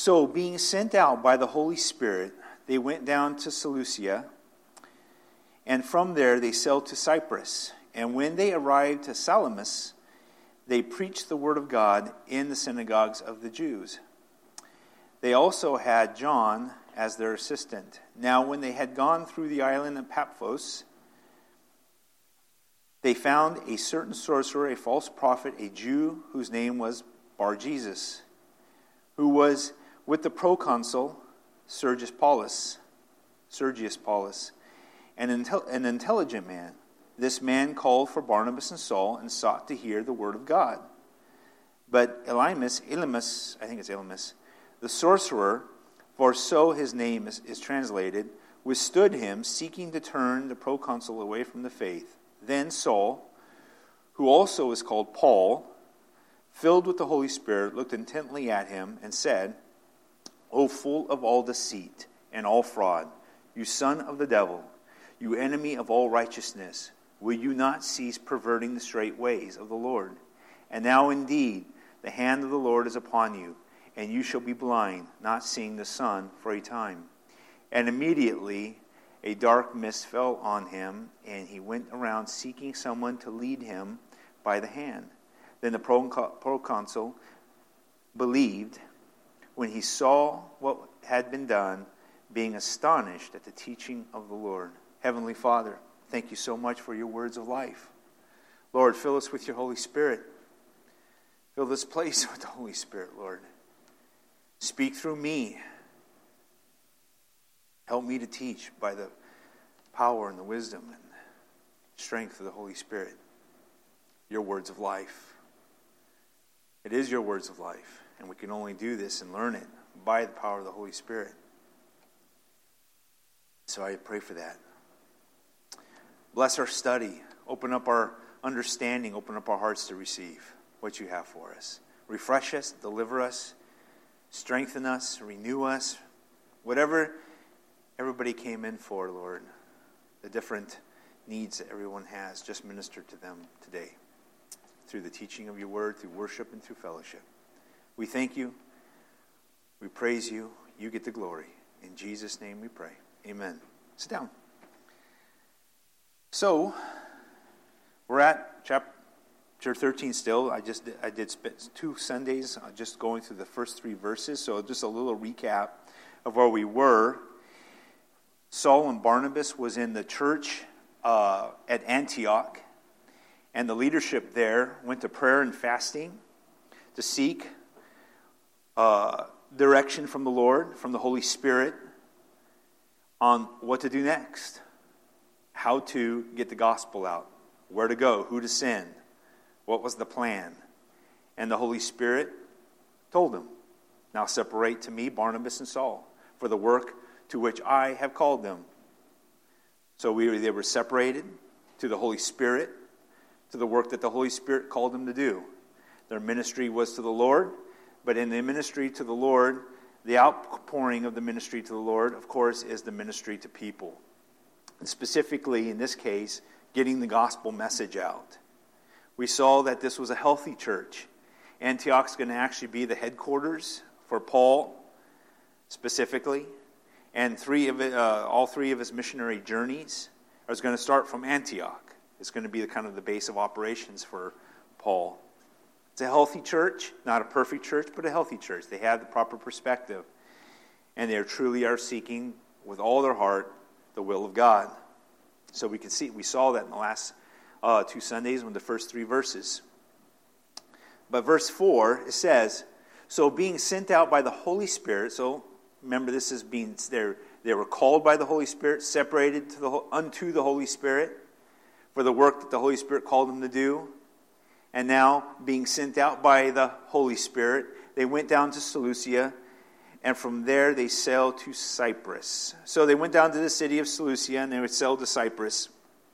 So, being sent out by the Holy Spirit, they went down to Seleucia, and from there they sailed to Cyprus. And when they arrived to Salamis, they preached the word of God in the synagogues of the Jews. They also had John as their assistant. Now, when they had gone through the island of Paphos, they found a certain sorcerer, a false prophet, a Jew whose name was Bar-Jesus, who was with the proconsul Sergius Paulus, an intelligent man. This man called for Barnabas and Saul and sought to hear the word of God. But Elymas, the sorcerer, for so his name is translated, withstood him, seeking to turn the proconsul away from the faith. Then Saul, who also is called Paul, filled with the Holy Spirit, looked intently at him and said, O full of all deceit and all fraud, you son of the devil, you enemy of all righteousness, will you not cease perverting the straight ways of the Lord? And now indeed the hand of the Lord is upon you, and you shall be blind, not seeing the sun for a time. And immediately a dark mist fell on him, and he went around seeking someone to lead him by the hand. Then the proconsul believed when he saw what had been done, being astonished at the teaching of the Lord. Heavenly Father, thank you so much for your words of life. Lord, fill us with your Holy Spirit. Fill this place with the Holy Spirit, Lord. Speak through me. Help me to teach by the power and the wisdom and strength of the Holy Spirit. Your words of life. It is your words of life, and we can only do this and learn it by the power of the Holy Spirit. So I pray for that. Bless our study. Open up our understanding. Open up our hearts to receive what you have for us. Refresh us, deliver us, strengthen us, renew us. Whatever everybody came in for, Lord, the different needs that everyone has, just minister to them today through the teaching of your word, through worship, and through fellowship. We thank you. We praise you. You get the glory. In Jesus' name we pray. Amen. Sit down. So, we're at chapter 13 still. I did spend 2 Sundays just going through the first 3 verses. So just a little recap of where we were. Saul and Barnabas was in the church at Antioch. And the leadership there went to prayer and fasting to seek direction from the Lord, from the Holy Spirit, on what to do next. How to get the gospel out. Where to go. Who to send. What was the plan? And the Holy Spirit told them, now separate to me Barnabas and Saul for the work to which I have called them. So they were separated to the Holy Spirit, to the work that the Holy Spirit called them to do. Their ministry was to the Lord, but in the ministry to the Lord, the outpouring of the ministry to the Lord, of course, is the ministry to people. And specifically, in this case, getting the gospel message out. We saw that this was a healthy church. Antioch's going to actually be the headquarters for Paul, specifically. And all three of his missionary journeys are going to start from Antioch. It's going to be the base of operations for Paul. It's a healthy church, not a perfect church, but a healthy church. They have the proper perspective. And they truly are seeking with all their heart the will of God. So we saw that in the last 2 Sundays with the first 3 verses. But verse 4, it says, so being sent out by the Holy Spirit, so remember this is being, they were called by the Holy Spirit, separated unto the Holy Spirit for the work that the Holy Spirit called them to do. And now being sent out by the Holy Spirit, they went down to Seleucia, and from there they sailed to Cyprus. So they went down to the city of Seleucia, and they would sail to Cyprus.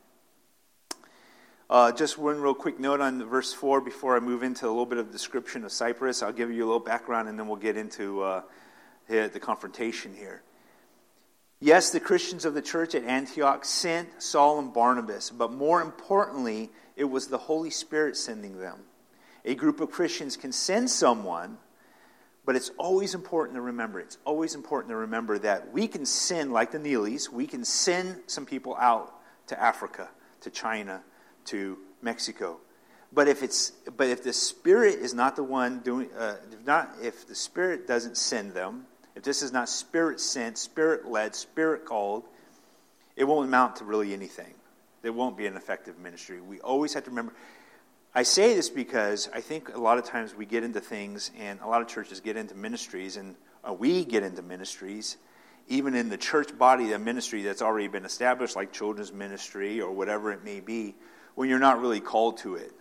Just one real quick note on verse 4 before I move into a little bit of description of Cyprus. I'll give you a little background, and then we'll get into the confrontation here. Yes, the Christians of the church at Antioch sent Saul and Barnabas, but more importantly, it was the Holy Spirit sending them. A group of Christians can send someone, But it's always important to remember. It's always important to remember that we can send, like the Neelys, we can send some people out to Africa, to China, to Mexico. But if the Spirit is not the one doing, if the Spirit doesn't send them, if this is not Spirit sent, Spirit led, Spirit called, it won't amount to really anything. There won't be an effective ministry. We always have to remember. I say this because I think a lot of times we get into things, and a lot of churches get into ministries, and we get into ministries, even in the church body, a ministry that's already been established, like children's ministry or whatever it may be, when you're not really called to it.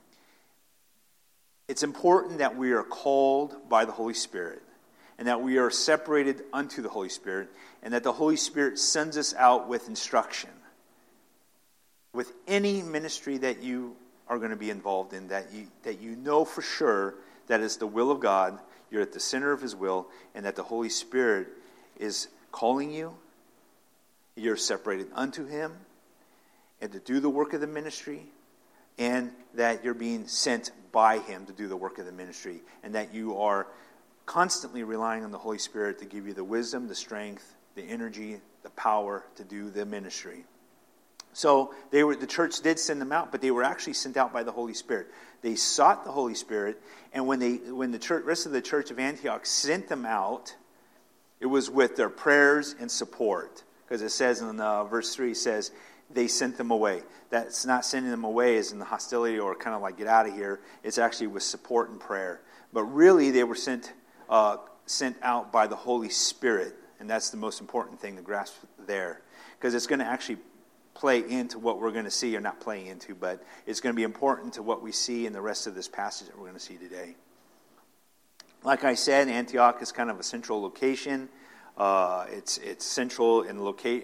It's important that we are called by the Holy Spirit, and that we are separated unto the Holy Spirit, and that the Holy Spirit sends us out with instruction. With any ministry that you are going to be involved in, that you know for sure that it's the will of God, you're at the center of His will, and that the Holy Spirit is calling you, you're separated unto Him, and to do the work of the ministry, and that you're being sent by Him to do the work of the ministry, and that you are constantly relying on the Holy Spirit to give you the wisdom, the strength, the energy, the power to do the ministry. So the church did send them out, but they were actually sent out by the Holy Spirit. They sought the Holy Spirit, and when the rest of the church of Antioch sent them out, it was with their prayers and support. Because it says in verse 3, it says, they sent them away. That's not sending them away as in the hostility or kind of like get out of here. It's actually with support and prayer. But really they were sent out by the Holy Spirit. And that's the most important thing to grasp there. Because it's going to actually play into what we're going to see, or not play into, but it's going to be important to what we see in the rest of this passage that we're going to see today. Like I said, Antioch is kind of a central location. It's central in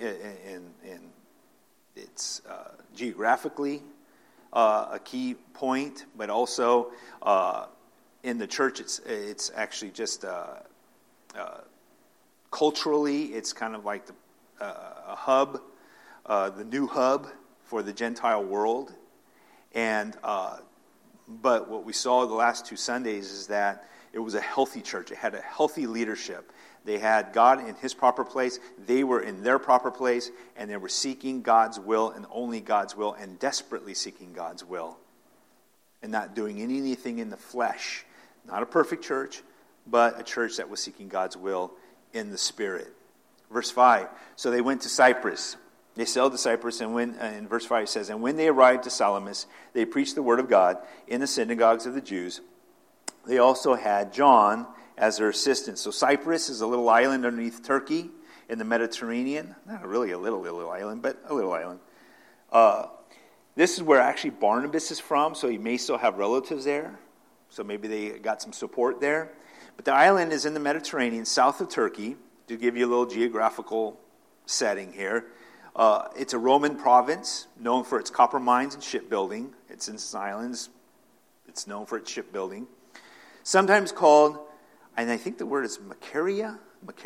it's geographically a key point, but also in the church, it's actually just culturally, it's kind of like a hub. The new hub for the Gentile world. And but what we saw the last 2 Sundays is that it was a healthy church. It had a healthy leadership. They had God in His proper place. They were in their proper place, and they were seeking God's will and only God's will, and desperately seeking God's will, and not doing anything in the flesh. Not a perfect church, but a church that was seeking God's will in the Spirit. Verse 5, so they went to Cyprus. They sailed to Cyprus, and in verse 5 it says, and when they arrived to Salamis, they preached the word of God in the synagogues of the Jews. They also had John as their assistant. So Cyprus is a little island underneath Turkey in the Mediterranean. Not really a little island, but a little island. This is where actually Barnabas is from, so he may still have relatives there. So maybe they got some support there. But the island is in the Mediterranean, south of Turkey, to give you a little geographical setting here. It's a Roman province, known for its copper mines and shipbuilding. It's in islands. It's known for its shipbuilding. Sometimes called, and I think the word is Macaria,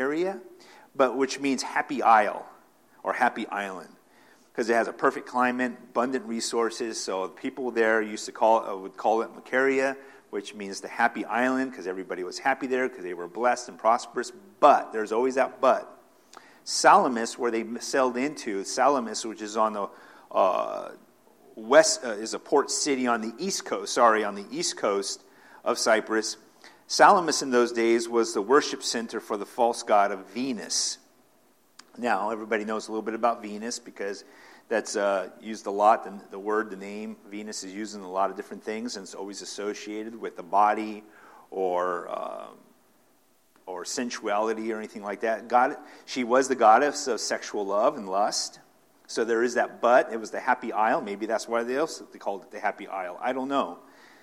but which means happy isle or happy island, because it has a perfect climate, abundant resources. So people there would call it Macaria, which means the happy island, because everybody was happy there because they were blessed and prosperous. But there's always that but. Salamis, where they sailed into, Salamis, which is on the west, is a port city on the east coast of Cyprus. Salamis in those days was the worship center for the false god of Venus. Now, everybody knows a little bit about Venus because that's used a lot. The name Venus is used in a lot of different things, and it's always associated with the body or sensuality or anything like that. She was the goddess of sexual love and lust. So there is that but. It was the happy isle. Maybe that's why they called it the happy isle. I don't know.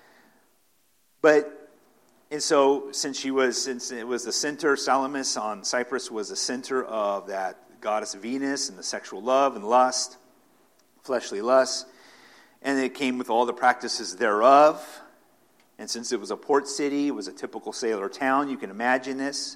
And so since it was the center, Salamis on Cyprus was the center of that goddess Venus and the sexual love and lust, fleshly lust, and it came with all the practices thereof. And since it was a port city, it was a typical sailor town. You can imagine this.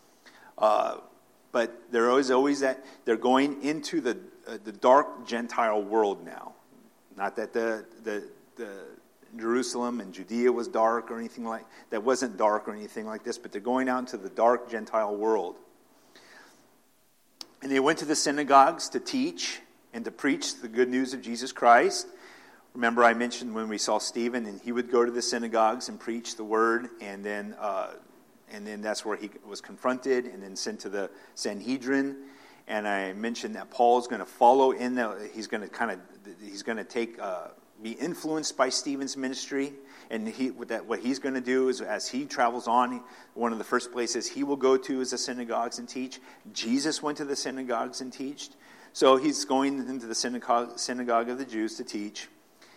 But there is always that they're going into the dark Gentile world now. Not that Jerusalem and Judea was dark or anything like that. Wasn't dark or anything like this, but they're going out into the dark Gentile world. And they went to the synagogues to teach and to preach the good news of Jesus Christ. Remember, I mentioned when we saw Stephen, and he would go to the synagogues and preach the word, and then that's where he was confronted and then sent to the Sanhedrin. And I mentioned that Paul's going to follow in he's going to take be influenced by Stephen's ministry, and what he's going to do is, as he travels on, one of the first places he will go to is the synagogues and teach. Jesus went to the synagogues and taught, so he's going into the synagogue of the Jews to teach.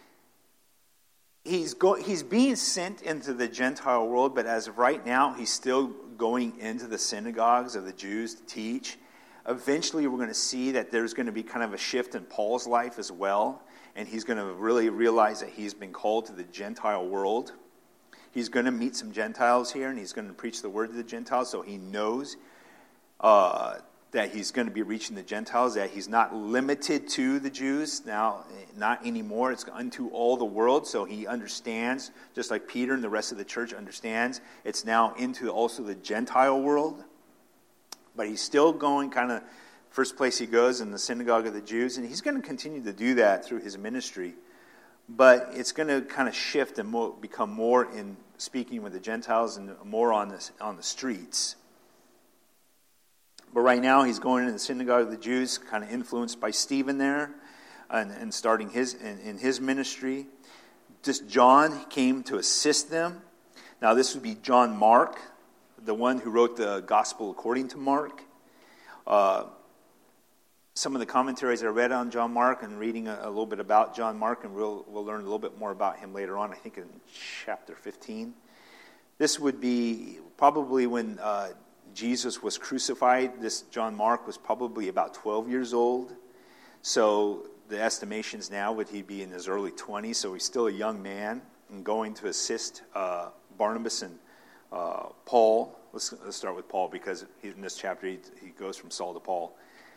He's being sent into the Gentile world, but as of right now, he's still going into the synagogues of the Jews to teach. Eventually, we're going to see that there's going to be kind of a shift in Paul's life as well, and he's going to really realize that he's been called to the Gentile world. He's going to meet some Gentiles here, and he's going to preach the word to the Gentiles, so he knows that he's going to be reaching the Gentiles, that he's not limited to the Jews now, not anymore. It's unto all the world, so he understands, just like Peter and the rest of the church understands, it's now into also the Gentile world. But he's still going kind of, first place he goes in the synagogue of the Jews, and he's going to continue to do that through his ministry. But it's going to kind of shift and become more in speaking with the Gentiles and more on the streets. But right now he's going in the synagogue of the Jews, kind of influenced by Stephen there, and starting his ministry. Just John came to assist them. Now this would be John Mark, the one who wrote the Gospel according to Mark. Some of the commentaries I read on John Mark and reading a little bit about John Mark, and we'll learn a little bit more about him later on, I think in chapter 15. This would be probably when Jesus was crucified. This John Mark was probably about 12 years old. So the estimations now would he be in his early 20s, so he's still a young man and going to assist Barnabas and Paul. Let's start with Paul, because in this chapter he goes from Saul to Paul.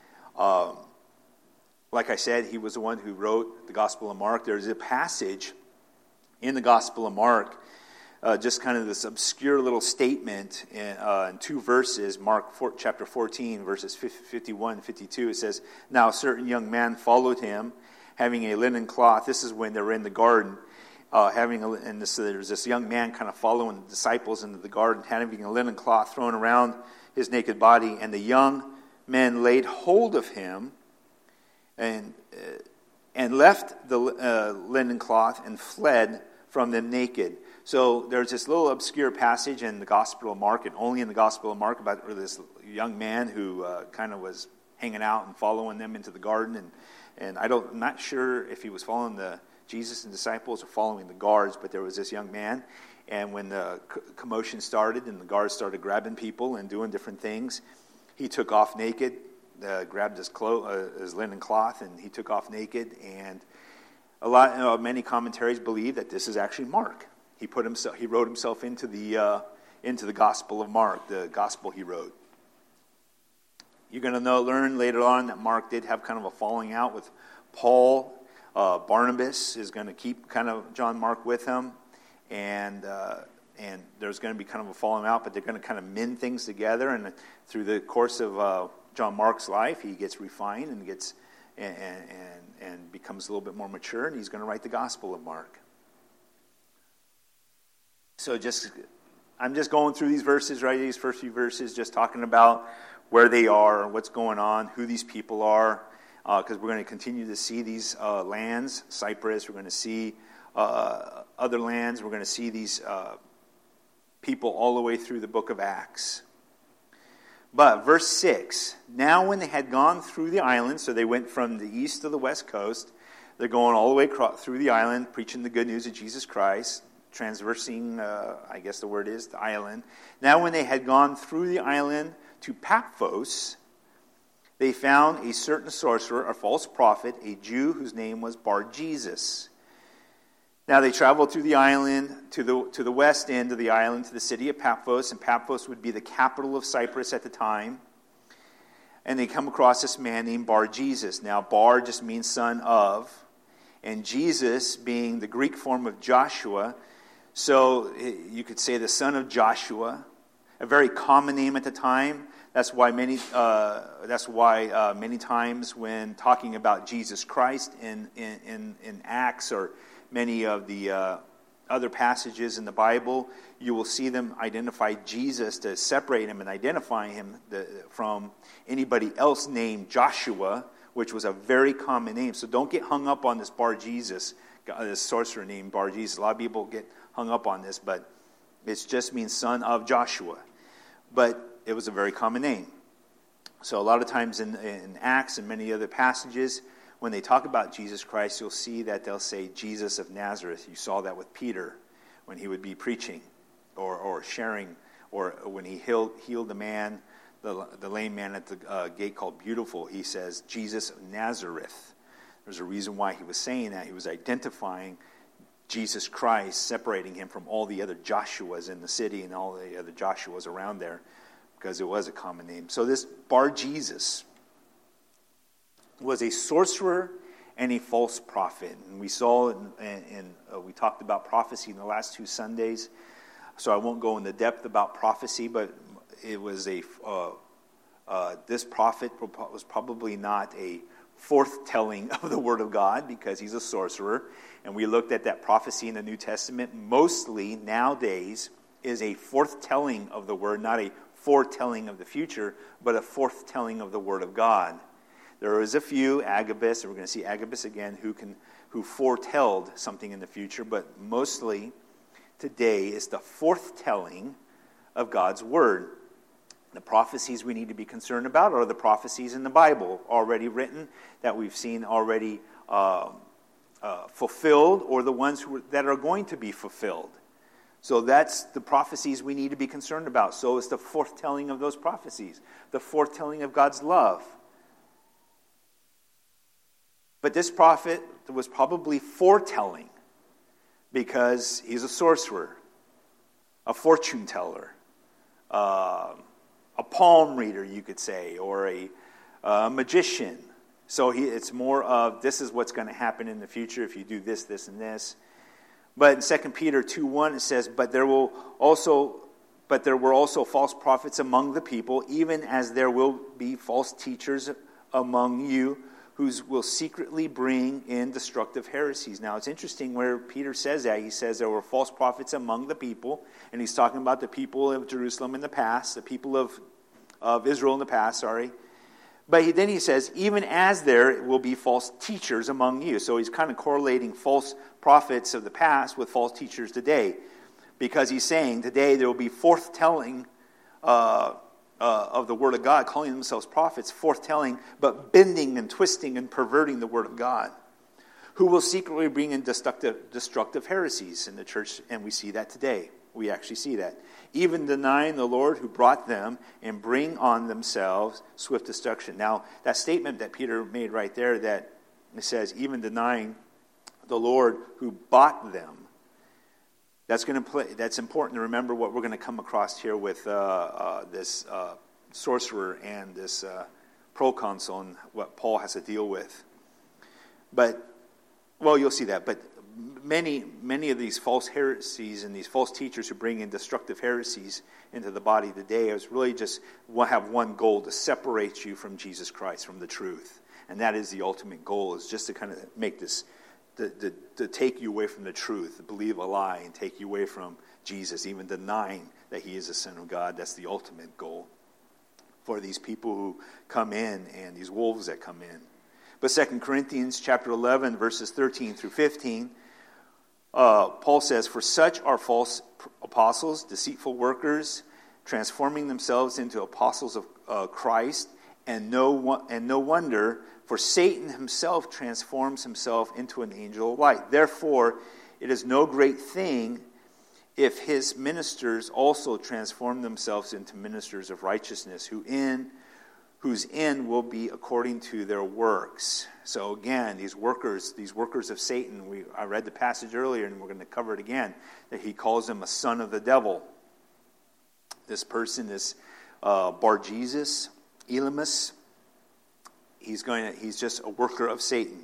Like I said, he was the one who wrote the Gospel of Mark. There's a passage in the Gospel of Mark, just kind of this obscure little statement in two verses, chapter 14, verses 51 and 52. It says, "Now a certain young man followed him, having a linen cloth." This is when they were in the garden. There's this young man kind of following the disciples into the garden, having a linen cloth thrown around his naked body. And the young men laid hold of him and left the linen cloth and fled from them naked. So there's this little obscure passage in the Gospel of Mark, and only in the Gospel of Mark, about this young man who kind of was hanging out and following them into the garden. And I'm not sure if he was following Jesus and disciples or following the guards, but there was this young man. And when the commotion started and the guards started grabbing people and doing different things, he took off naked, grabbed his linen cloth, and he took off naked. And many commentaries believe that this is actually Mark. He wrote himself into the Gospel of Mark, the gospel he wrote. You're going to learn later on that Mark did have kind of a falling out with Paul. Barnabas is going to keep kind of John Mark with him, and there's going to be kind of a falling out, but they're going to kind of mend things together. And through the course of John Mark's life, he gets refined and gets and becomes a little bit more mature, and he's going to write the Gospel of Mark. So I'm just going through these verses, right? These first few verses, just talking about where they are, what's going on, who these people are, because we're going to continue to see these lands, Cyprus. We're going to see other lands. We're going to see these people all the way through the book of Acts. But verse 6, now when they had gone through the island, so they went from the east to the west coast, they're going all the way through the island, preaching the good news of Jesus Christ, transversing, I guess the word is, the island. Now when they had gone through the island to Paphos, they found a certain sorcerer, a false prophet, a Jew whose name was Bar-Jesus. Now they traveled through the island to the west end of the island, to the city of Paphos, and Paphos would be the capital of Cyprus at the time. And they come across this man named Bar-Jesus. Now Bar just means son of, And Jesus being the Greek form of Joshua, so you could say the son of Joshua, a very common name at the time. That's why many times when talking about Jesus Christ in Acts or many of the other passages in the Bible, you will see them identify Jesus to separate him and identify him from anybody else named Joshua, which was a very common name. So don't get hung up on this Bar Jesus, this sorcerer named Bar Jesus. A lot of people get hung up on this, but it just means son of Joshua. But it was a very common name. So a lot of times in Acts and many other passages, when they talk about Jesus Christ, you'll see that they'll say Jesus of Nazareth. You saw that with Peter when he would be preaching or sharing, or when he healed the man, the lame man at the gate called Beautiful. He says, Jesus of Nazareth. There's a reason why he was saying that. He was identifying Jesus Christ, separating him from all the other Joshuas in the city and all the other Joshuas around there, because it was a common name. So this Bar Jesus was a sorcerer and a false prophet. And we saw, we talked about prophecy in the last 2 Sundays, so I won't go into depth about prophecy, but it was this prophet was probably not a forthtelling of the Word of God, because he's a sorcerer. And we looked at that prophecy in the New Testament. Mostly nowadays is a forthtelling of the Word, not a foretelling of the future, but a forthtelling of the Word of God. There is a few, Agabus, and we're going to see Agabus again, who foretelled something in the future, but mostly today is the forthtelling of God's Word. The prophecies we need to be concerned about are the prophecies in the Bible already written, that we've seen already fulfilled, or the ones that are going to be fulfilled. So that's the prophecies we need to be concerned about. So it's the foretelling of those prophecies, the foretelling of God's love. But this prophet was probably foretelling because he's a sorcerer, a fortune teller, a palm reader, you could say, or a magician. So it's more of, this is what's going to happen in the future if you do this, this, and this. But in 2 Peter 2:1 it says, But there were also false prophets among the people, even as there will be false teachers among you, who will secretly bring in destructive heresies. Now it's interesting where Peter says that. He says there were false prophets among the people, and he's talking about the people of Jerusalem in the past, the people of Israel in the past, sorry. But then he says, even as there will be false teachers among you. So he's kind of correlating false prophets of the past with false teachers today. Because he's saying today there will be forthtelling of the Word of God, calling themselves prophets, forthtelling, but bending and twisting and perverting the Word of God, who will secretly bring in destructive heresies in the church, and we see that today. We actually see that. Even denying the Lord who brought them, and bring on themselves swift destruction. Now, that statement that Peter made right there, that it says, even denying the Lord who bought them, that's important to remember what we're going to come across here with this sorcerer and this proconsul, and what Paul has to deal with. But, well, you'll see that. But many of these false heresies and these false teachers who bring in destructive heresies into the body today is really just have one goal: to separate you from Jesus Christ, from the truth. And that is the ultimate goal, is just to kind of make this, to take you away from the truth, to believe a lie and take you away from Jesus, even denying that he is the Son of God. That's the ultimate goal for these people who come in, and these wolves that come in. But 2 Corinthians chapter 11, verses 13 through 15, Paul says, For such are false apostles, deceitful workers, transforming themselves into apostles of Christ, and no wonder, for Satan himself transforms himself into an angel of light. Therefore, it is no great thing if his ministers also transform themselves into ministers of righteousness, whose end will be according to their works. So again, these workers of Satan, I read the passage earlier, and we're going to cover it again, that he calls them a son of the devil. This person, this Bar Jesus, Elymas, he's just a worker of Satan.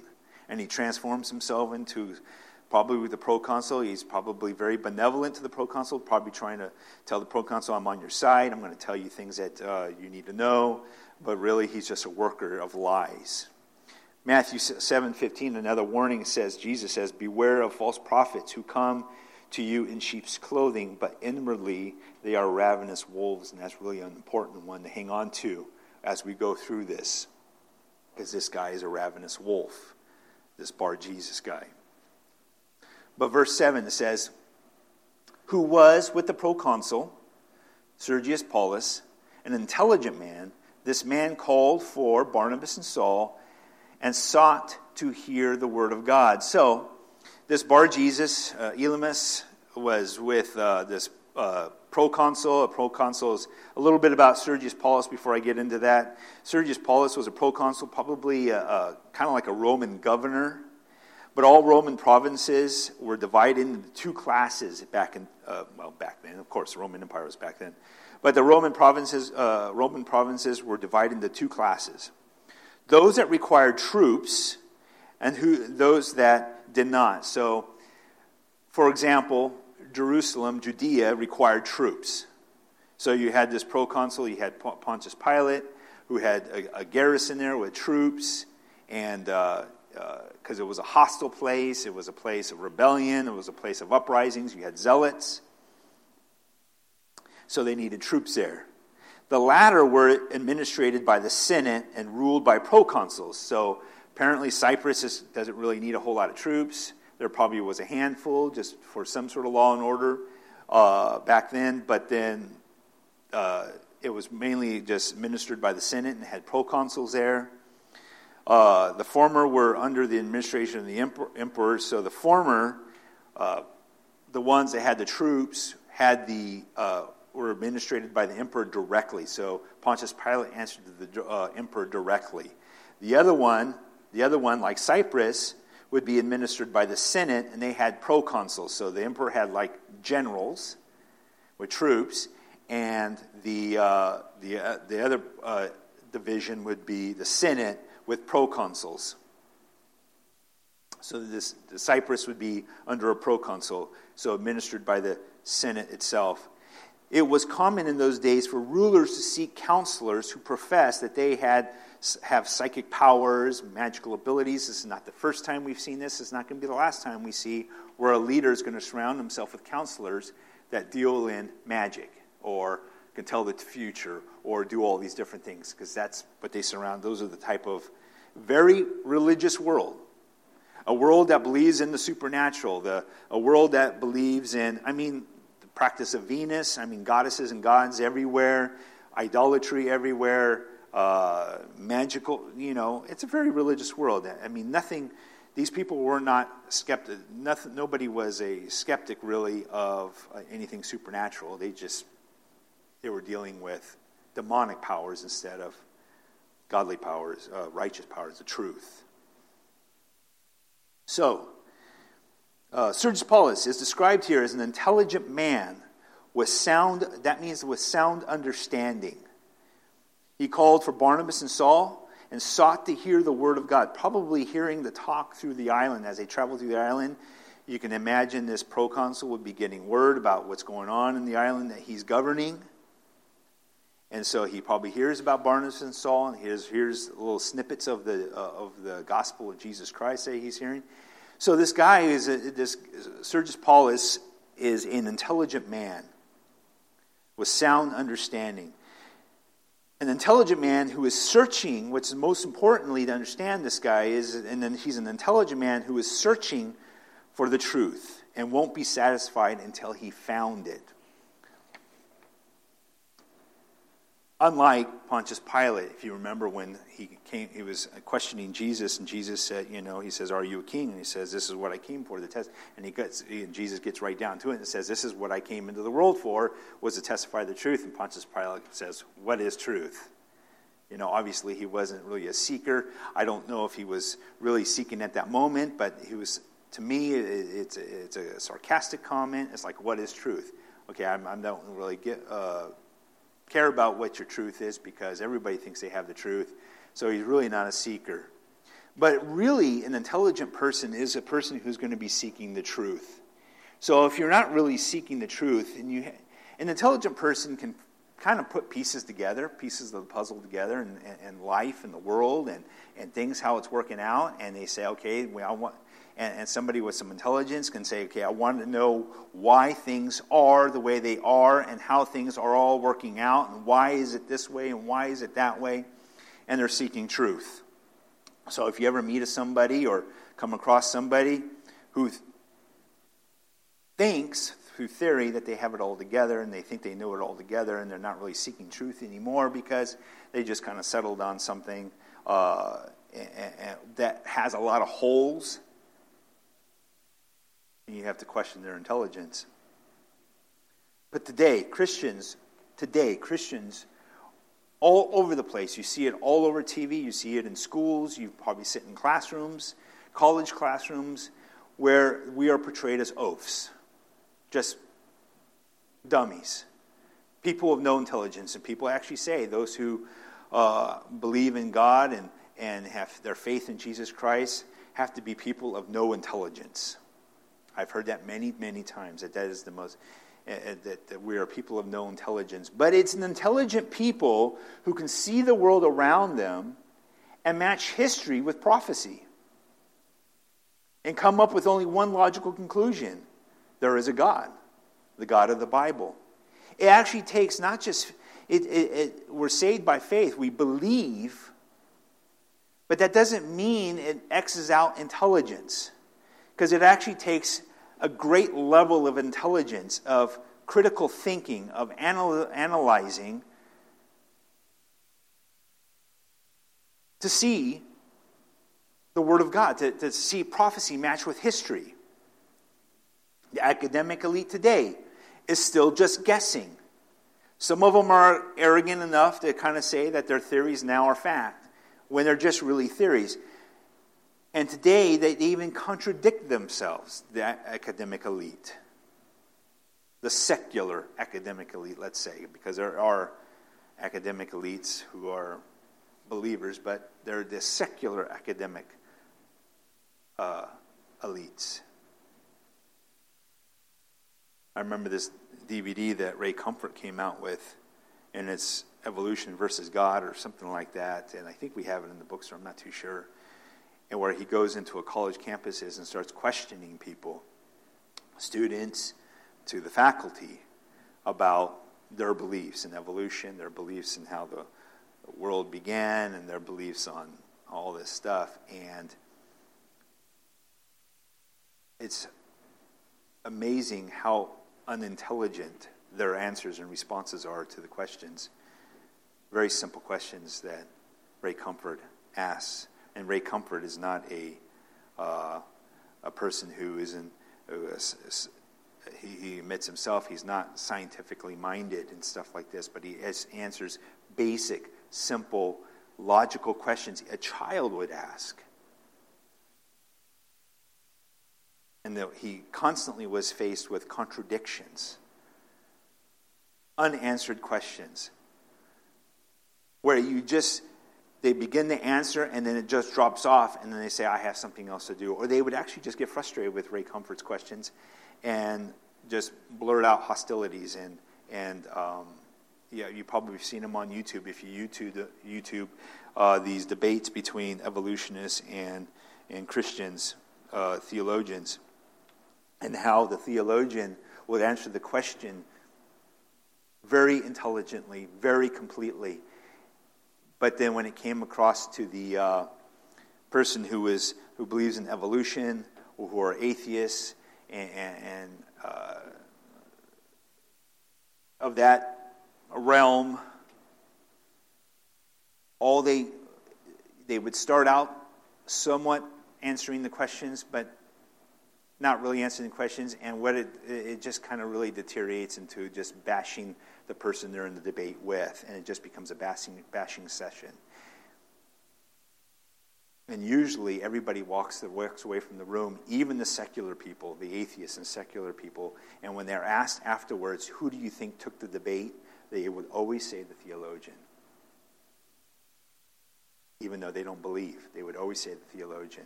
and he transforms himself into, probably with the proconsul, he's probably very benevolent to the proconsul, probably trying to tell the proconsul, I'm on your side, I'm going to tell you things that you need to know, but really he's just a worker of lies. Matthew 7:15, another warning says, Jesus says, beware of false prophets who come to you in sheep's clothing, but inwardly they are ravenous wolves. And that's really an important one to hang on to as we go through this, because this guy is a ravenous wolf, this Bar-Jesus guy. But verse 7, it says, who was with the proconsul, Sergius Paulus, an intelligent man. This man called for Barnabas and Saul and sought to hear the word of God. So, this Bar-Jesus, Elymas, was with this proconsul. A proconsul is a little bit about Sergius Paulus before I get into that. Sergius Paulus was a proconsul, probably kind of like a Roman governor. But all Roman provinces were divided into two classes back then. Of course, the Roman Empire was back then. But the Roman provinces were divided into two classes. Those that required troops and those that did not. So, for example, Jerusalem, Judea, required troops. So you had this proconsul, you had Pontius Pilate, who had a garrison there with troops, and because it was a hostile place, it was a place of rebellion, it was a place of uprisings, you had zealots. So they needed troops there. The latter were administrated by the Senate and ruled by proconsuls. So apparently Cyprus doesn't really need a whole lot of troops. There probably was a handful just for some sort of law and order back then. But then it was mainly just administered by the Senate and had proconsuls there. The former were under the administration of the emperor. So the former, the ones that had the troops, were administrated by the emperor directly. So Pontius Pilate answered to the emperor directly. The other one, like Cyprus, would be administered by the Senate, and they had proconsuls. So the emperor had like generals with troops, and the other division would be the Senate with proconsuls. So the Cyprus would be under a proconsul, so administered by the Senate itself. It was common in those days for rulers to seek counselors who professed that they have psychic powers, magical abilities. This is not the first time we've seen this. It's not going to be the last time we see where a leader is going to surround himself with counselors that deal in magic or can tell the future or do all these different things, because that's what they surround. Those are the type of very religious world. A world that believes in the supernatural. A world that believes in, practice of Venus, goddesses and gods everywhere, idolatry everywhere, magical, it's a very religious world. These people were not skeptic, nobody was a skeptic really of anything supernatural. They were dealing with demonic powers instead of godly powers, righteous powers, the truth. So, Sergius Paulus is described here as an intelligent man with sound understanding. He called for Barnabas and Saul and sought to hear the word of God, probably hearing the talk through the island. As they traveled through the island, you can imagine this proconsul would be getting word about what's going on in the island that he's governing. And so he probably hears about Barnabas and Saul, and here's little snippets of the gospel of Jesus Christ that he's hearing. So this guy Sergius Paulus is an intelligent man with sound understanding. An intelligent man who is searching, what's most importantly to understand this guy is, and then he's an intelligent man who is searching for the truth and won't be satisfied until he found it. Unlike Pontius Pilate, if you remember when he was questioning Jesus, and Jesus said, he says, "Are you a king?" And he says, "This is what I came for, the test." And Jesus gets right down to it and says, "This is what I came into the world for, was to testify the truth." And Pontius Pilate says, "What is truth?" Obviously he wasn't really a seeker. I don't know if he was really seeking at that moment, but he was. To me, it's a sarcastic comment. It's like, "What is truth?" Okay, I don't really care about what your truth is, because everybody thinks they have the truth. So he's really not a seeker. But really, an intelligent person is a person who's going to be seeking the truth. So if you're not really seeking the truth, and an intelligent person can kind of put pieces of the puzzle together, and life and the world and things, how it's working out, and they say, okay, and somebody with some intelligence can say, okay, I want to know why things are the way they are and how things are all working out, and why is it this way and why is it that way, and they're seeking truth. So if you ever meet somebody or come across somebody who thinks through theory that they have it all together, and they think they know it all together, and they're not really seeking truth anymore because they just kind of settled on something that has a lot of holes, and you have to question their intelligence. But today, Christians, all over the place, you see it all over TV, you see it in schools, you probably sit in classrooms, college classrooms, where we are portrayed as oafs. Just dummies. People of no intelligence. And people actually say those who believe in God and have their faith in Jesus Christ have to be people of no intelligence. I've heard that many, many times, that is the most, that we are people of no intelligence. But it's an intelligent people who can see the world around them and match history with prophecy and come up with only one logical conclusion. There is a God, the God of the Bible. It actually takes not just, we're saved by faith, we believe, but that doesn't mean it X's out intelligence. Because it actually takes a great level of intelligence, of critical thinking, of analyzing, to see the Word of God, to see prophecy match with history. The academic elite today is still just guessing. Some of them are arrogant enough to kind of say that their theories now are fact, when they're just really theories. And today, they even contradict themselves, the academic elite. The secular academic elite, let's say, because there are academic elites who are believers, but they're the secular academic elites. I remember this DVD that Ray Comfort came out with, and it's Evolution versus God or something like that, and I think we have it in the bookstore, I'm not too sure, and where he goes into a college campuses and starts questioning people, students to the faculty, about their beliefs in evolution, their beliefs in how the world began, and their beliefs on all this stuff. And it's amazing how unintelligent their answers and responses are to the questions. Very simple questions that Ray Comfort asks. And Ray Comfort is not a person who isn't, he admits himself, he's not scientifically minded and stuff like this, but he answers basic, simple, logical questions a child would ask. And that he constantly was faced with contradictions, unanswered questions, where they begin to answer and then it just drops off, and then they say, I have something else to do. Or they would actually just get frustrated with Ray Comfort's questions and just blurt out hostilities. And you probably have seen them on YouTube. If you YouTube these debates between evolutionists and Christians, theologians, and how the theologian would answer the question very intelligently, very completely. But then when it came across to the person who believes in evolution, or who are atheists, and of that realm, they would start out somewhat answering the questions, but not really answering the questions, and what it just kind of really deteriorates into just bashing the person they're in the debate with, and it just becomes a bashing session. And usually everybody walks away from the room, even the secular people, the atheists and secular people, and when they're asked afterwards, who do you think took the debate, they would always say the theologian. even though they don't believe. They would always say the theologian.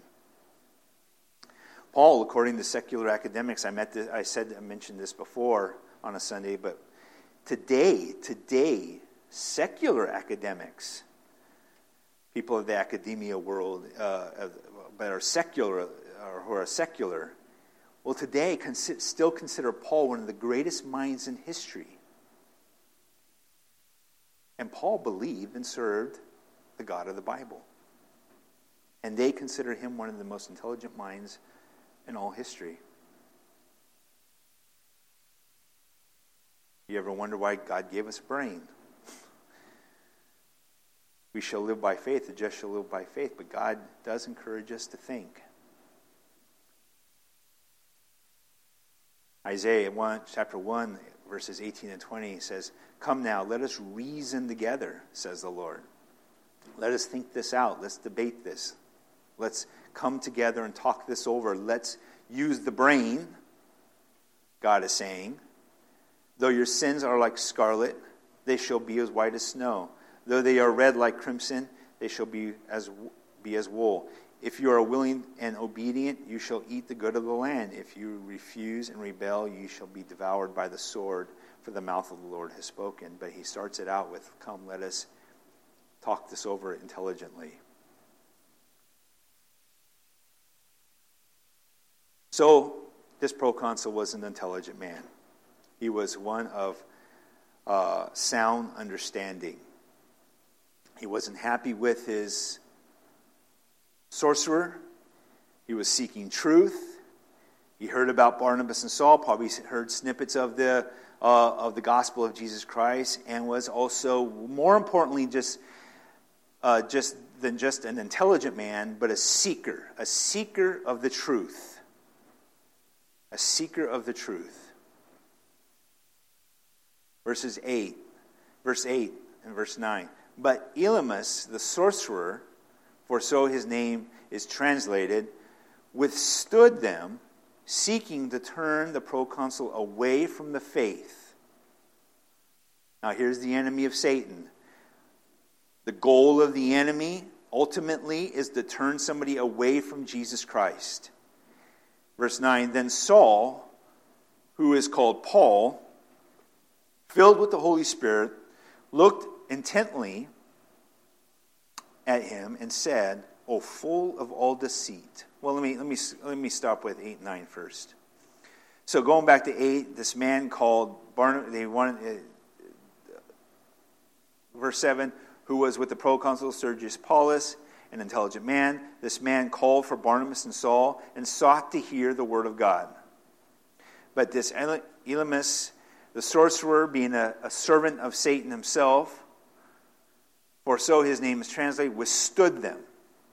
Paul, according to secular academics, I mentioned this before on a Sunday, but today, secular academics, people of the academia world, but are secular, or who are secular, will today still consider Paul one of the greatest minds in history. And Paul believed and served the God of the Bible. And they consider him one of the most intelligent minds in all history. You ever wonder why God gave us a brain? We shall live by faith, the just shall live by faith, but God does encourage us to think. Isaiah chapter 1, verses 18 and 20 says, "Come now, let us reason together, says the Lord. Let us think this out. Let's debate this. Let's come together and talk this over. Let's use the brain," God is saying. "Though your sins are like scarlet, they shall be as white as snow. Though they are red like crimson, they shall be as wool. If you are willing and obedient, you shall eat the good of the land. If you refuse and rebel, you shall be devoured by the sword, for the mouth of the Lord has spoken." But he starts it out with, "Come, let us talk this over intelligently." So, this proconsul was an intelligent man. He was one of sound understanding. He wasn't happy with his sorcerer. He was seeking truth. He heard about Barnabas and Saul, probably heard snippets of the gospel of Jesus Christ, and was also, more importantly, just an intelligent man, but a seeker of the truth. A seeker of the truth. Verse 8 and verse 9. "But Elymas, the sorcerer, for so his name is translated, withstood them, seeking to turn the proconsul away from the faith." Now here's the enemy of Satan. The goal of the enemy, ultimately, is to turn somebody away from Jesus Christ. Verse 9, "Then Saul, who is called Paul, filled with the Holy Spirit, looked intently at him and said, 'O full of all deceit.'" Well, let me stop with 8 and 9 first. So going back to 8, this man called Barnabas, verse 7, "who was with the proconsul Sergius Paulus, an intelligent man. This man called for Barnabas and Saul and sought to hear the word of God. But this Elymas, the sorcerer, being a servant of Satan himself, for so his name is translated, withstood them.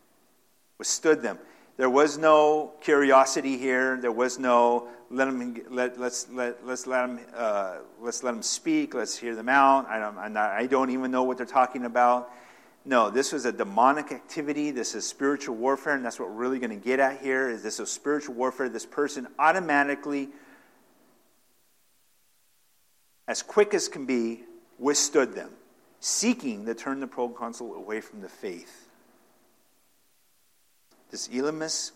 There was no curiosity here. There was no let's let them speak. Let's hear them out. I don't even know what they're talking about. No, this was a demonic activity. This is spiritual warfare, and that's what we're really going to get at here. Is this a spiritual warfare? This person automatically, as quick as can be, withstood them, seeking to turn the proconsul away from the faith. This Elymas,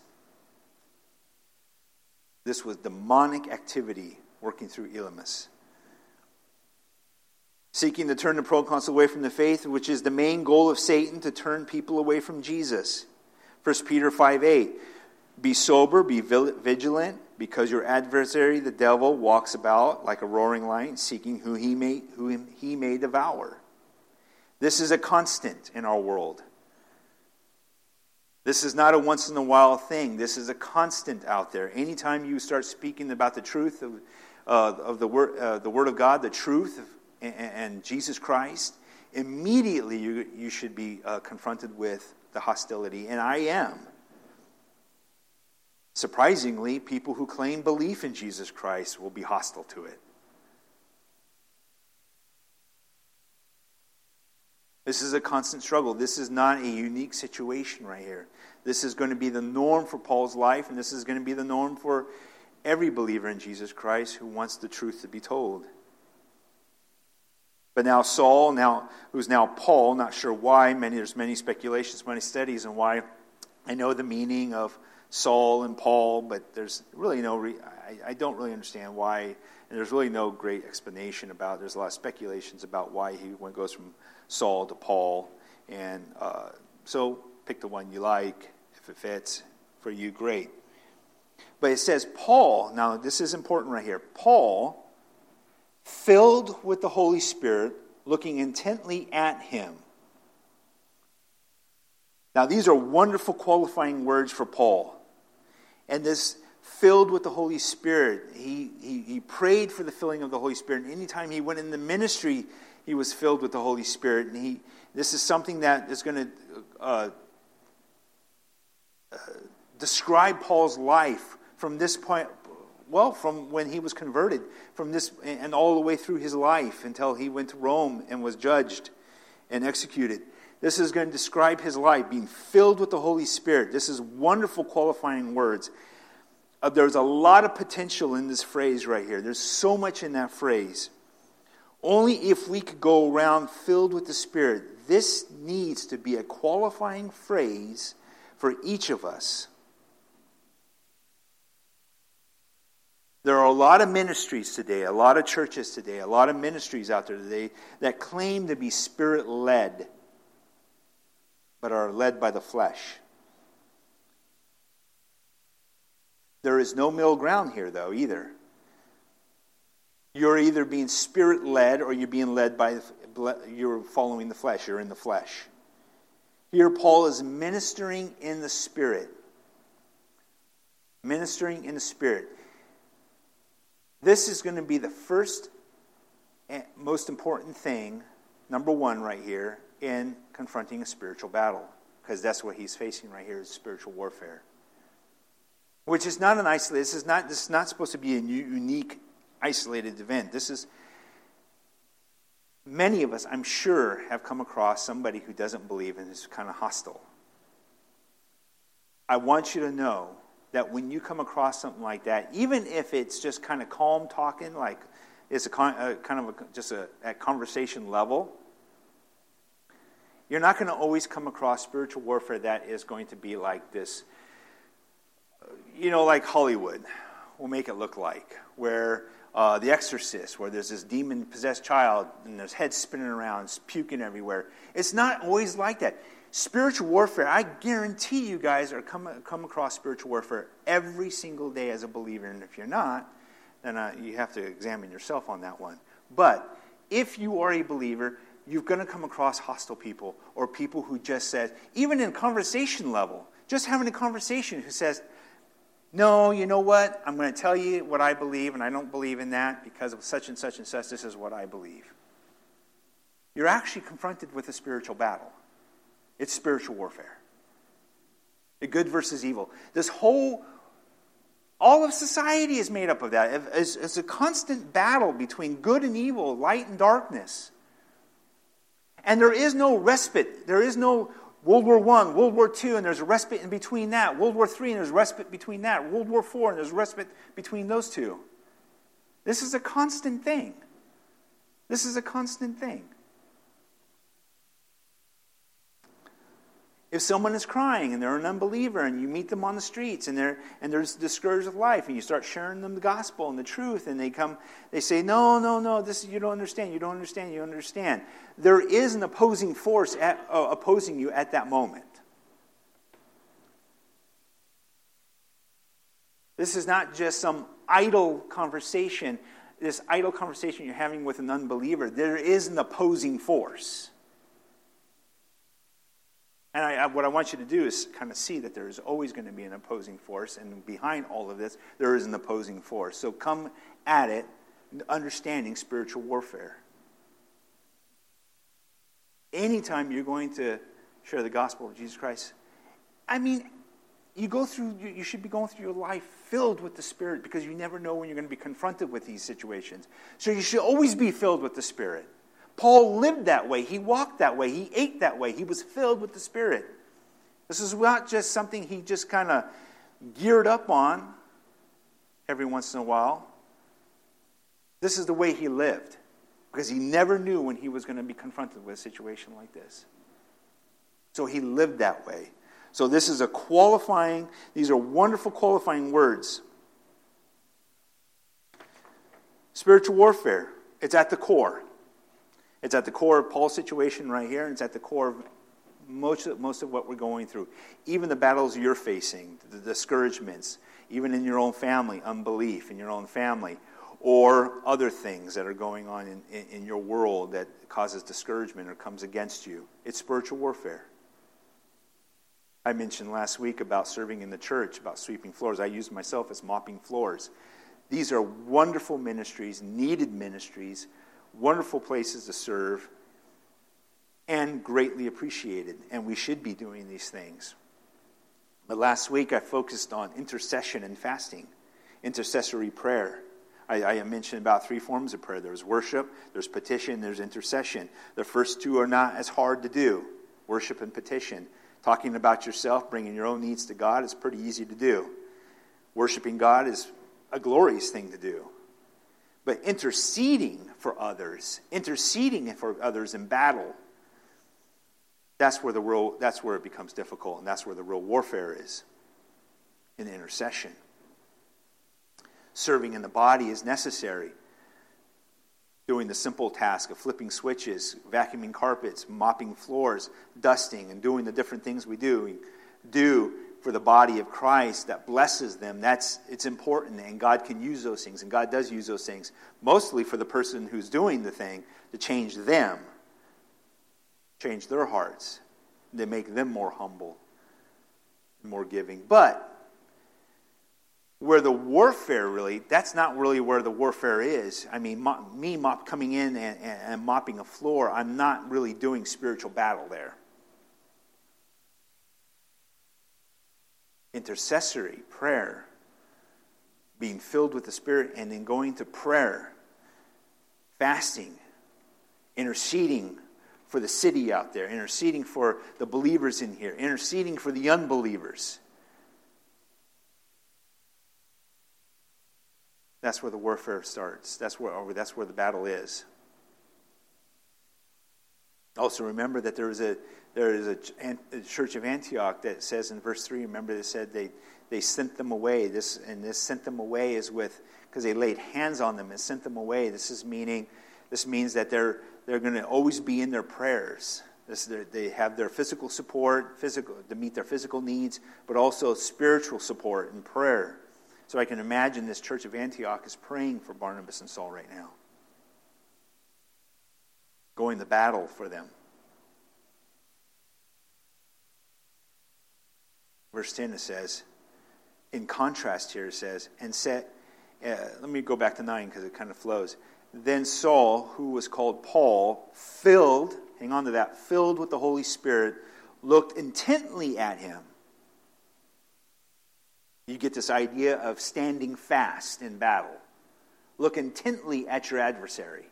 this was demonic activity working through Elymas. Seeking to turn the proconsul away from the faith, which is the main goal of Satan, to turn people away from Jesus. 1 Peter 5:8, "Be sober, be vigilant, because your adversary, the devil, walks about like a roaring lion, seeking whom he may devour." This is a constant in our world. This is not a once-in-a-while thing. This is a constant out there. Anytime you start speaking about the truth of the Word of God, the truth and Jesus Christ, immediately you should be confronted with the hostility. And I am. Surprisingly, people who claim belief in Jesus Christ will be hostile to it. This is a constant struggle. This is not a unique situation right here. This is going to be the norm for Paul's life, and this is going to be the norm for every believer in Jesus Christ who wants the truth to be told. But now Saul, who's now Paul, not sure why. There's many speculations, many studies on why. I know the meaning of Saul and Paul, but there's really I don't really understand why. And there's really no great explanation about it. There's a lot of speculations about why he goes from Saul to Paul. And so pick the one you like. If it fits for you, great. But it says Paul, now this is important right here. Paul, filled with the Holy Spirit, looking intently at him. Now these are wonderful qualifying words for Paul. And this filled with the Holy Spirit, he prayed for the filling of the Holy Spirit. And anytime he went in the ministry, he was filled with the Holy Spirit. And this is something that is going to describe Paul's life from this point, from when he was converted, from this and all the way through his life until he went to Rome and was judged and executed. This is going to describe his life, being filled with the Holy Spirit. This is wonderful qualifying words. There's a lot of potential in this phrase right here. There's so much in that phrase. Only if we could go around filled with the Spirit. This needs to be a qualifying phrase for each of us. There are a lot of ministries today, a lot of churches today, a lot of ministries out there today that claim to be Spirit-led, but are led by the flesh. There is no middle ground here, though, either. You're either being Spirit-led or you're being led by, you're following the flesh, you're in the flesh. Here Paul is ministering in the Spirit. Ministering in the Spirit. This is going to be the first and most important thing, number one right here, in confronting a spiritual battle. Because that's what he's facing right here, is spiritual warfare. Which is not an isolated, this is not supposed to be a unique, isolated event. This is, many of us, I'm sure, have come across somebody who doesn't believe and is kind of hostile. I want you to know that when you come across something like that, even if it's just kind of calm talking, like it's at conversation level, you're not going to always come across spiritual warfare that is going to be like this, like Hollywood will make it look like, where The Exorcist, where there's this demon-possessed child and there's heads spinning around, puking everywhere. It's not always like that. Spiritual warfare, I guarantee you guys are come across spiritual warfare every single day as a believer. And if you're not, then you have to examine yourself on that one. But if you are a believer, you're going to come across hostile people or people who just said, even in conversation level, just having a conversation who says, no, you know what? I'm going to tell you what I believe, and I don't believe in that because of such and such and such. This is what I believe. You're actually confronted with a spiritual battle. It's spiritual warfare. The good versus evil. All of society is made up of that. It's a constant battle between good and evil, light and darkness. And there is no respite. There is no World War I, World War II, and there's a respite in between that. World War III, and there's respite between that. World War IV, and there's respite between those two. This is a constant thing. This is a constant thing. If someone is crying and they're an unbeliever and you meet them on the streets and they're discouraged with life and you start sharing them the gospel and the truth and they say, no, this you don't understand. There is an opposing force opposing you at that moment. This is not just some idle conversation, this idle conversation you're having with an unbeliever. There is an opposing force. And what I want you to do is kind of see that there is always going to be an opposing force, and behind all of this, there is an opposing force. So come at it understanding spiritual warfare. Anytime you're going to share the gospel of Jesus Christ, you should be going through your life filled with the Spirit, because you never know when you're going to be confronted with these situations. So you should always be filled with the Spirit. Paul lived that way. He walked that way. He ate that way. He was filled with the Spirit. This is not just something he just kind of geared up on every once in a while. This is the way he lived. because he never knew when he was going to be confronted with a situation like this. So he lived that way. So this is these are wonderful qualifying words. Spiritual warfare, it's at the core. It's at the core of Paul's situation right here, and it's at the core of most of what we're going through. Even the battles you're facing, the discouragements, even in your own family, unbelief in your own family, or other things that are going on in your world that causes discouragement or comes against you. It's spiritual warfare. I mentioned last week about serving in the church, about sweeping floors. I use myself as mopping floors. These are wonderful ministries, needed ministries, wonderful places to serve, and greatly appreciated. And we should be doing these things. But last week I focused on intercession and fasting, intercessory prayer. I mentioned about 3 forms of prayer. There's worship, there's petition, there's intercession. The first 2 are not as hard to do, worship and petition. Talking about yourself, bringing your own needs to God is pretty easy to do. Worshiping God is a glorious thing to do. But interceding for others in battle, that's where it becomes difficult, and that's where the real warfare is, in intercession. Serving in the body is necessary. Doing the simple task of flipping switches, vacuuming carpets, mopping floors, dusting, and doing the different things we do for the body of Christ that blesses them, it's important, and God can use those things, and God does use those things, mostly for the person who's doing the thing, to change them, change their hearts, to make them more humble, more giving. But where the warfare that's not really where the warfare is. I mean, coming in and mopping a floor, I'm not really doing spiritual battle there. Intercessory prayer, being filled with the Spirit, and then going to prayer, fasting, interceding for the city out there, interceding for the believers in here, interceding for the unbelievers. That's where the warfare starts. That's where the battle is. Also remember that there is a church of Antioch that says in verse 3, remember they said they sent them away. This sent them away is because they laid hands on them and sent them away. This means that they're going to always be in their prayers. They have their physical support, to meet their physical needs, but also spiritual support and prayer. So I can imagine this church of Antioch is praying for Barnabas and Saul right now, going to battle for them. Verse 10 it says, in contrast here it says, let me go back to 9 because it kind of flows. Then Saul, who was called Paul, filled with the Holy Spirit, looked intently at him. You get this idea of standing fast in battle. Look intently at your adversary.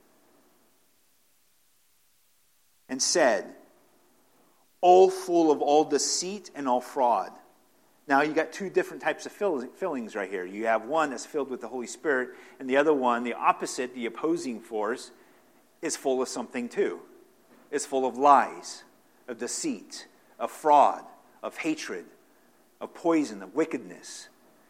And said, "O full of all deceit and all fraud." Now you got 2 different types of fillings right here. You have one that's filled with the Holy Spirit, and the other one, the opposite, the opposing force, is full of something too. It's full of lies, of deceit, of fraud, of hatred, of poison, of wickedness.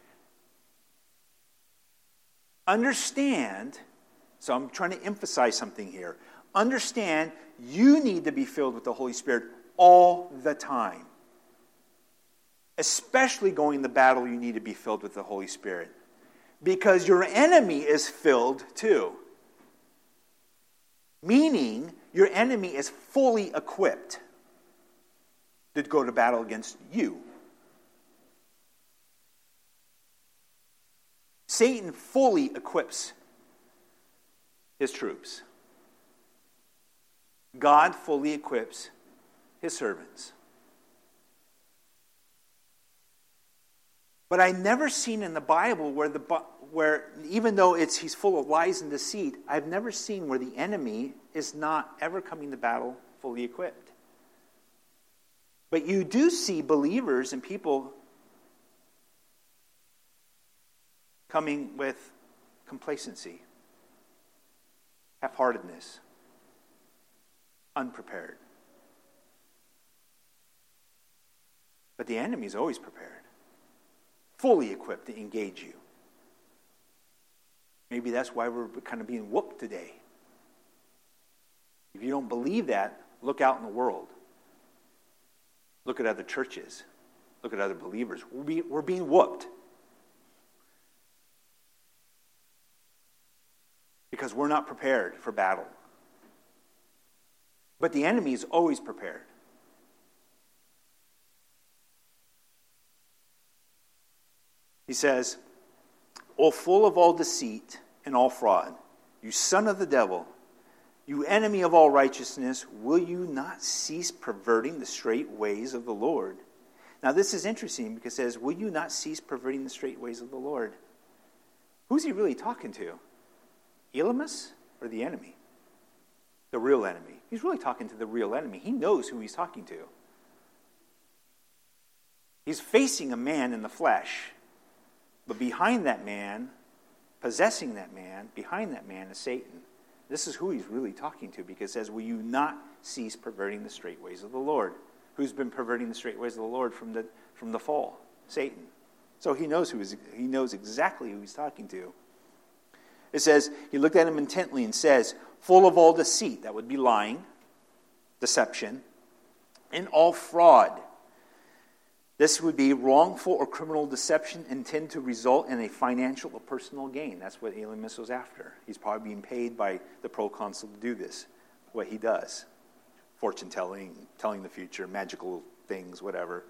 Understand, so I'm trying to emphasize something here. Understand, you need to be filled with the Holy Spirit all the time. Especially going to battle, you need to be filled with the Holy Spirit. Because your enemy is filled too. Meaning, your enemy is fully equipped to go to battle against you. Satan fully equips his troops. God fully equips his servants. But I've never seen in the Bible where even though he's full of lies and deceit, I've never seen where the enemy is not ever coming to battle fully equipped. But you do see believers and people coming with complacency, half-heartedness, unprepared. But the enemy is always prepared, fully equipped to engage you. Maybe that's why we're kind of being whooped today. If you don't believe that, look out in the world. Look at other churches. Look at other believers. We're being whooped. Because we're not prepared for battle. But the enemy is always prepared. He says, "O full of all deceit and all fraud, you son of the devil, you enemy of all righteousness, will you not cease perverting the straight ways of the Lord?" Now this is interesting because it says, "Will you not cease perverting the straight ways of the Lord?" Who's he really talking to? Elymas or the enemy? The real enemy. He's really talking to the real enemy. He knows who he's talking to. He's facing a man in the flesh. But behind that man, possessing that man, behind that man is Satan. This is who he's really talking to because it says, "Will you not cease perverting the straight ways of the Lord?" Who's been perverting the straight ways of the Lord from the fall? Satan. So he knows exactly who he's talking to. It says, he looked at him intently and says, "Full of all deceit," that would be lying, deception, "and all fraud." This would be wrongful or criminal deception intended to result in a financial or personal gain. That's what Elymas was after. He's probably being paid by the proconsul to do this, what he does. Fortune telling, telling the future, magical things, whatever.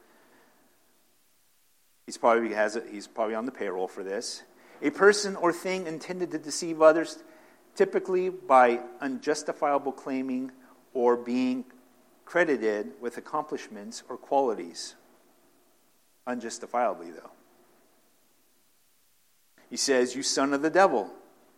He's probably on the payroll for this. A person or thing intended to deceive others, typically by unjustifiable claiming or being credited with accomplishments or qualities. Unjustifiably, though. He says, "You son of the devil."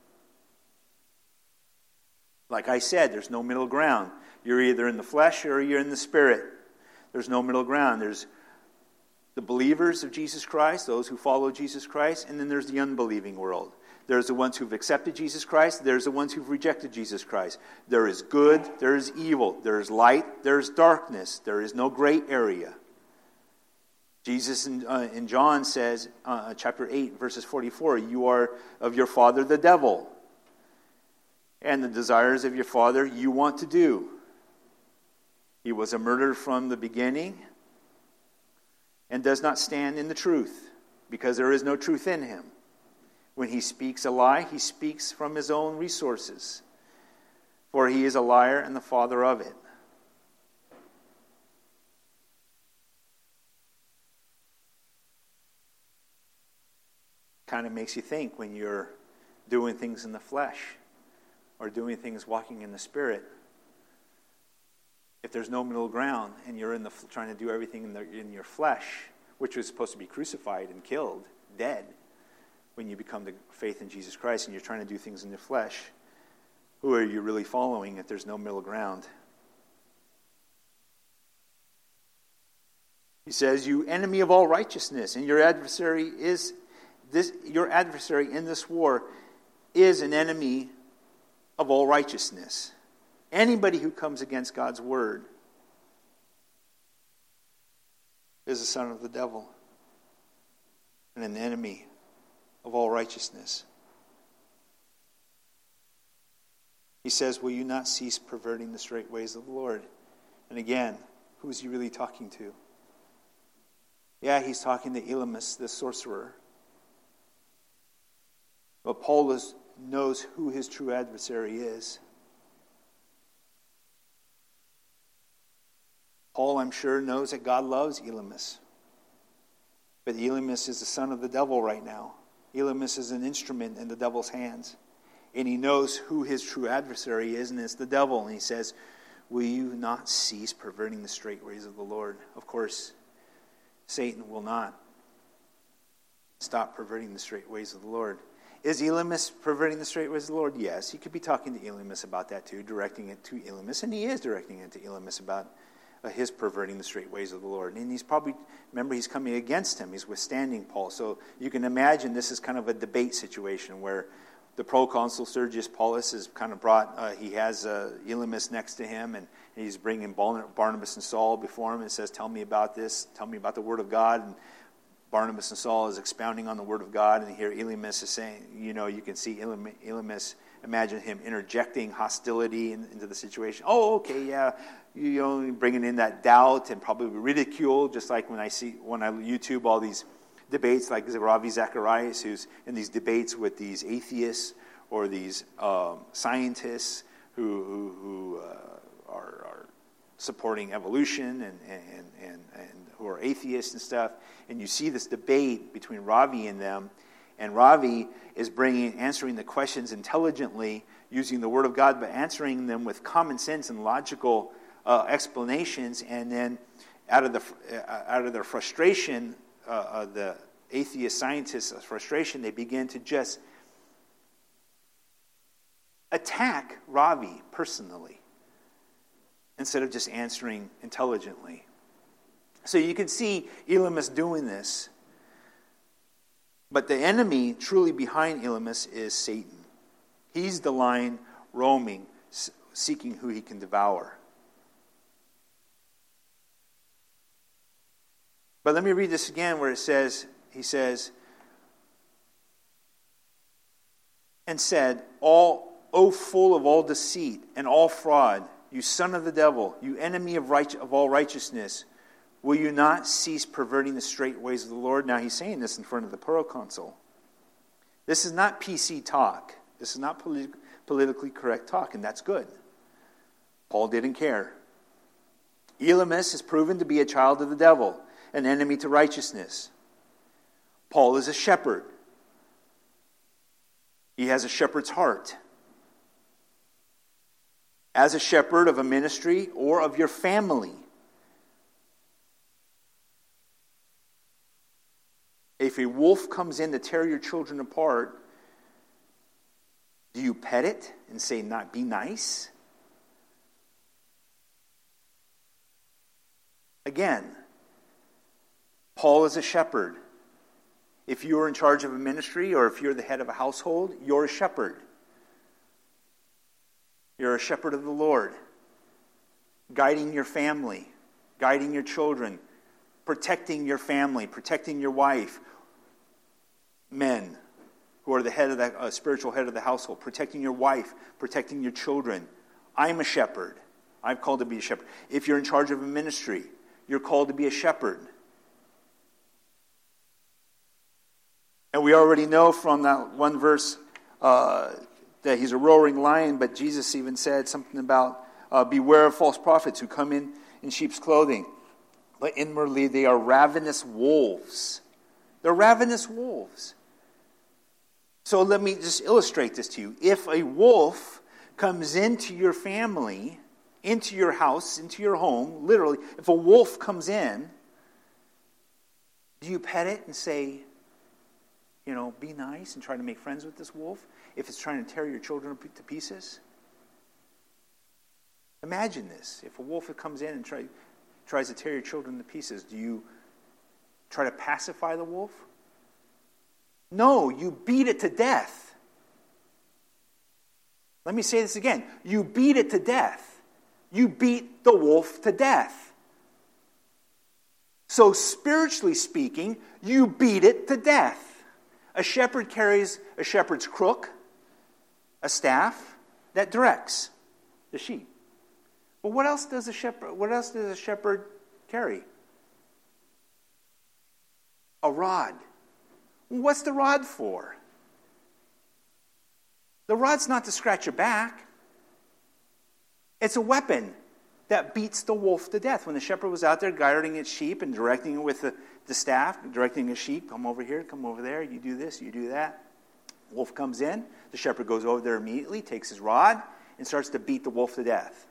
Like I said, there's no middle ground. You're either in the flesh or you're in the spirit. There's no middle ground. There's the believers of Jesus Christ, those who follow Jesus Christ, and then there's the unbelieving world. There's the ones who've accepted Jesus Christ. There's the ones who've rejected Jesus Christ. There is good. There is evil. There is light. There is darkness. There is no gray area. Jesus in John says, chapter 8, verses 44, "You are of your father the devil, and the desires of your father you want to do. He was a murderer from the beginning and does not stand in the truth, because there is no truth in him. When he speaks a lie, he speaks from his own resources, for he is a liar and the father of it." Kind of makes you think when you're doing things in the flesh or doing things walking in the spirit. If there's no middle ground and you're trying to do everything in your flesh, which was supposed to be crucified and killed, dead, when you become the faith in Jesus Christ and you're trying to do things in your flesh, who are you really following if there's no middle ground? He says, "You enemy of all righteousness, and your adversary in this war is an enemy of all righteousness." Anybody who comes against God's word is a son of the devil and an enemy of all righteousness. He says, "Will you not cease perverting the straight ways of the Lord?" And again, who is he really talking to? Yeah, he's talking to Elymas, the sorcerer. But Paul knows who his true adversary is. Paul, I'm sure, knows that God loves Elymas. But Elymas is the son of the devil right now. Elymas is an instrument in the devil's hands. And he knows who his true adversary is, and it's the devil. And he says, "Will you not cease perverting the straight ways of the Lord?" Of course, Satan will not stop perverting the straight ways of the Lord. Is Elymas perverting the straight ways of the Lord? Yes. He could be talking to Elymas about that too, directing it to Elymas. And he is directing it to Elymas about his perverting the straight ways of the Lord. And he's probably, remember, he's coming against him. He's withstanding Paul. So you can imagine this is kind of a debate situation where the proconsul Sergius Paulus has kind of brought, he has Elymas next to him, and he's bringing Barnabas and Saul before him and says, tell me about this, tell me about the Word of God. And Barnabas and Saul is expounding on the Word of God, and here Elymas is saying, you can see Elymas, imagine him interjecting hostility into the situation. Oh, okay, yeah, bringing in that doubt and probably ridicule, just like when I YouTube all these debates like Ravi Zacharias, who's in these debates with these atheists or these scientists who are supporting evolution and who are atheists and stuff. And you see this debate between Ravi and them, and Ravi is answering the questions intelligently using the Word of God, but answering them with common sense and logical explanations. And then out of their frustration, the atheist scientists' frustration, they begin to just attack Ravi personally instead of just answering intelligently. So you can see Elymas doing this. But the enemy truly behind Elymas is Satan. He's the lion roaming, seeking who he can devour. But let me read this again where he says, and said, O full of all deceit and all fraud, you son of the devil, you enemy of all righteousness, will you not cease perverting the straight ways of the Lord? Now he's saying this in front of the proconsul. This is not PC talk. This is not politically correct talk, and that's good. Paul didn't care. Elymas is proven to be a child of the devil, an enemy to righteousness. Paul is a shepherd. He has a shepherd's heart. As a shepherd of a ministry or of your family, if a wolf comes in to tear your children apart, do you pet it and say, "Not be nice"? Again, Paul is a shepherd. If you are in charge of a ministry or if you're the head of a household, you're a shepherd. You're a shepherd of the Lord, guiding your family, guiding your children, protecting your family, protecting your wife. Men who are the head of the spiritual head of the household, protecting your wife, protecting your children. I'm a shepherd. I'm called to be a shepherd. If you're in charge of a ministry, you're called to be a shepherd. And we already know from that one verse that he's a roaring lion, but Jesus even said something about beware of false prophets who come in sheep's clothing, but inwardly they are ravenous wolves. They're ravenous wolves. So let me just illustrate this to you. If a wolf comes into your family, into your house, into your home, literally, if a wolf comes in, do you pet it and say, be nice and try to make friends with this wolf if it's trying to tear your children to pieces? Imagine this. If a wolf comes in and tries to tear your children to pieces, do you try to pacify the wolf? No, you beat it to death. Let me say this again. You beat it to death. You beat the wolf to death. So spiritually speaking, you beat it to death. A shepherd carries a shepherd's crook, a staff that directs the sheep. But what else does a shepherd carry? A rod. What's the rod for? The rod's not to scratch your back. It's a weapon that beats the wolf to death. When the shepherd was out there guiding its sheep and directing it with the staff, directing a sheep, come over here, come over there, you do this, you do that. Wolf comes in, the shepherd goes over there immediately, takes his rod, and starts to beat the wolf to death.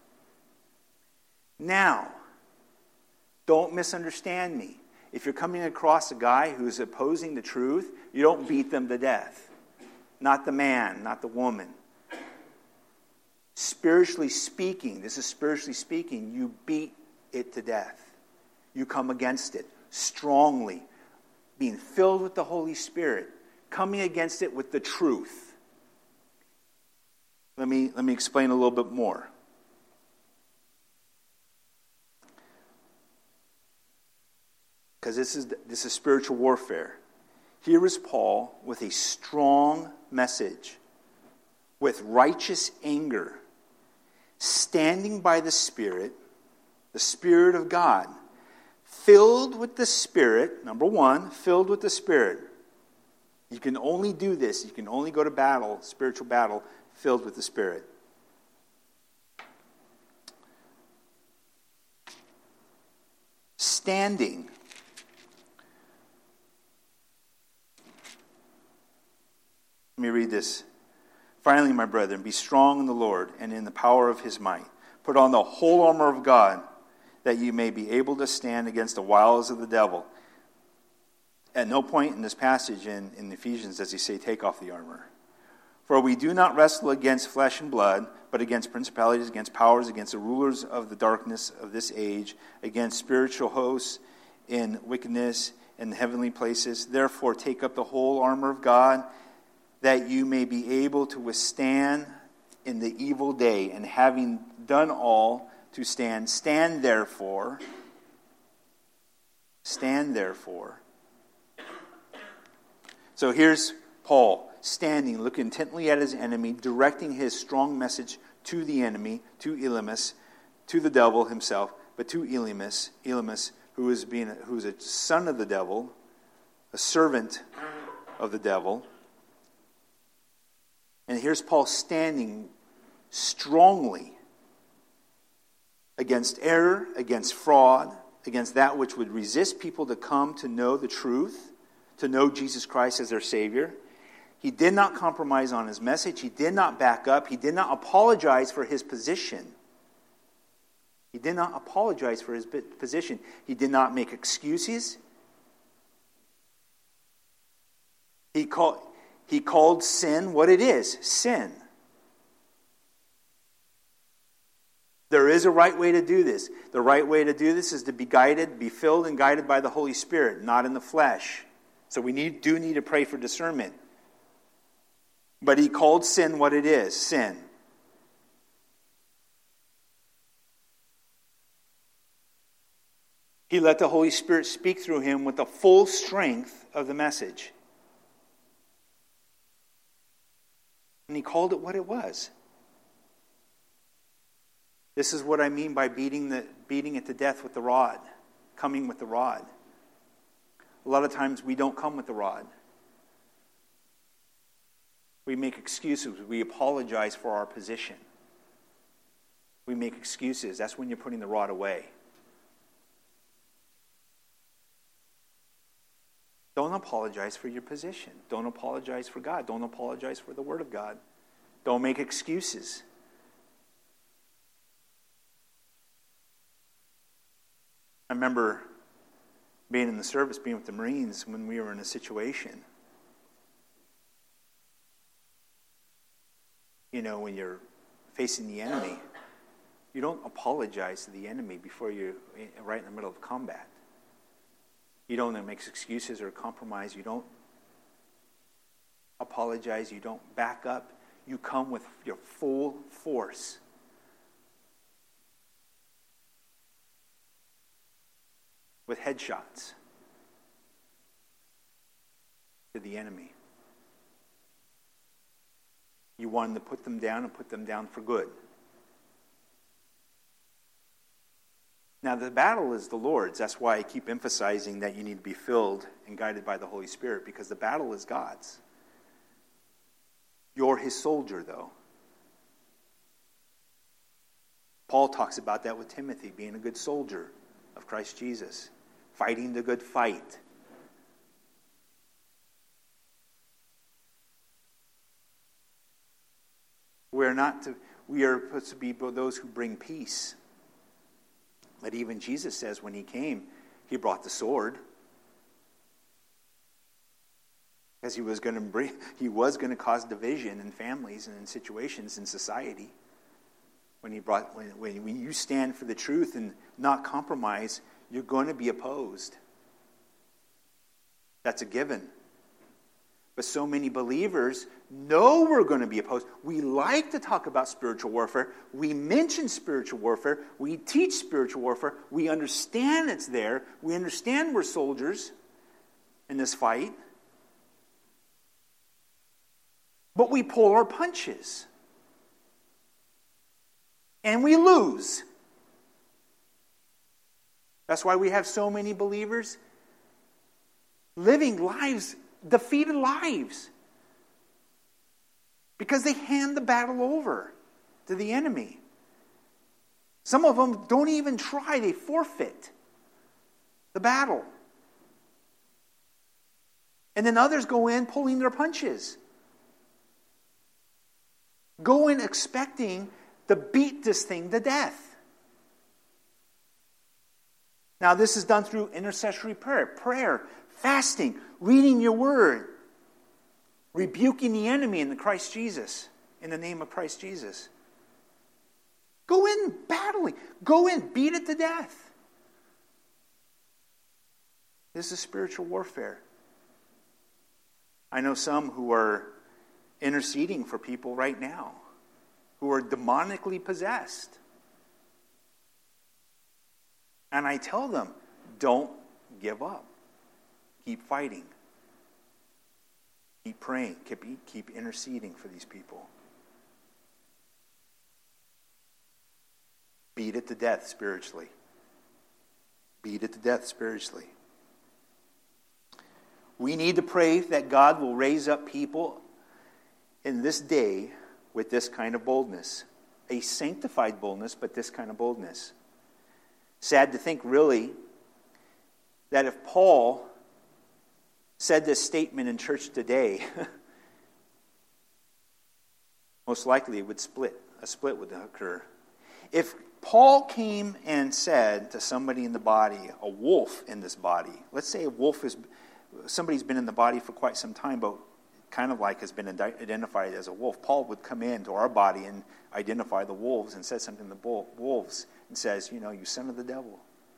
Now, don't misunderstand me. If you're coming across a guy who's opposing the truth, you don't beat them to death. Not the man, not the woman. Spiritually speaking, this is spiritually speaking, you beat it to death. You come against it strongly, being filled with the Holy Spirit, coming against it with the truth. Let me explain a little bit more. Because this is spiritual warfare. Here is Paul with a strong message, with righteous anger, standing by the Spirit of God, filled with the Spirit. Number one, filled with the Spirit. You can only do this. You can only go to battle, spiritual battle, filled with the Spirit. Standing. Let me read this. Finally, my brethren, be strong in the Lord and in the power of his might. Put on the whole armor of God, that you may be able to stand against the wiles of the devil. At no point in this passage in Ephesians does he say, take off the armor. For we do not wrestle against flesh and blood, but against principalities, against powers, against the rulers of the darkness of this age, against spiritual hosts in wickedness in the heavenly places. Therefore, take up the whole armor of God, that you may be able to withstand in the evil day, and having done all to stand. Stand therefore. So here's Paul standing, looking intently at his enemy, directing his strong message to the enemy, to Elymas, to the devil himself, but to Elymas, who's a son of the devil, a servant of the devil. And here's Paul standing strongly against error, against fraud, against that which would resist people to come to know the truth, to know Jesus Christ as their Savior. He did not compromise on his message. He did not back up. He did not apologize for his position. He did not make excuses. He called sin what it is, sin. There is a right way to do this. The right way to do this is to be guided, be filled and guided by the Holy Spirit, not in the flesh. So we do need to pray for discernment. But he called sin what it is, sin. He let the Holy Spirit speak through him with the full strength of the message. And he called it what it was. This is what I mean by beating it to death with the rod, coming with the rod. A lot of times we don't come with the rod. We make excuses. We apologize for our position. We make excuses. That's when you're putting the rod away. Don't apologize for your position. Don't apologize for God. Don't apologize for the Word of God. Don't make excuses. I remember being in the service, being with the Marines when we were in a situation. You know, when you're facing the enemy, you don't apologize to the enemy before you're right in the middle of combat. You don't make excuses or compromise. You don't apologize. You don't back up. You come with your full force. With headshots to the enemy. You wanted to put them down and put them down for good. Now, the battle is the Lord's. That's why I keep emphasizing that you need to be filled and guided by the Holy Spirit, because the battle is God's. You're his soldier, though. Paul talks about that with Timothy, being a good soldier of Christ Jesus, fighting the good fight. We are supposed to be those who bring peace. But even Jesus says when he came, he brought the sword. Because he was going to cause division in families and in situations in society. When you stand for the truth and not compromise, you're going to be opposed. That's a given. But so many believers know we're going to be opposed. We like to talk about spiritual warfare. We mention spiritual warfare. We teach spiritual warfare. We understand it's there. We understand we're soldiers in this fight. But we pull our punches. And we lose. That's why we have so many believers living lives, defeated lives. Because they hand the battle over to the enemy. Some of them don't even try, they forfeit the battle. And then others go in pulling their punches. Go in expecting to beat this thing to death. Now, this is done through intercessory prayer, fasting, reading your word, rebuking the enemy in the name of Christ Jesus. Go in battling. Go in, beat it to death. This is spiritual warfare. I know some who are interceding for people right now who are demonically possessed. And I tell them, don't give up. Keep fighting. Keep praying. Keep interceding for these people. Beat it to death spiritually. Beat it to death spiritually. We need to pray that God will raise up people in this day with this kind of boldness. A sanctified boldness, but this kind of boldness. Sad to think, really, that if Paul said this statement in church today, most likely it would split. A split would occur. If Paul came and said to somebody in the body, a wolf in this body, let's say a wolf is somebody's been in the body for quite some time, but kind of like has been identified as a wolf. Paul would come into our body and identify the wolves and said something to the wolves and says, you son of the devil,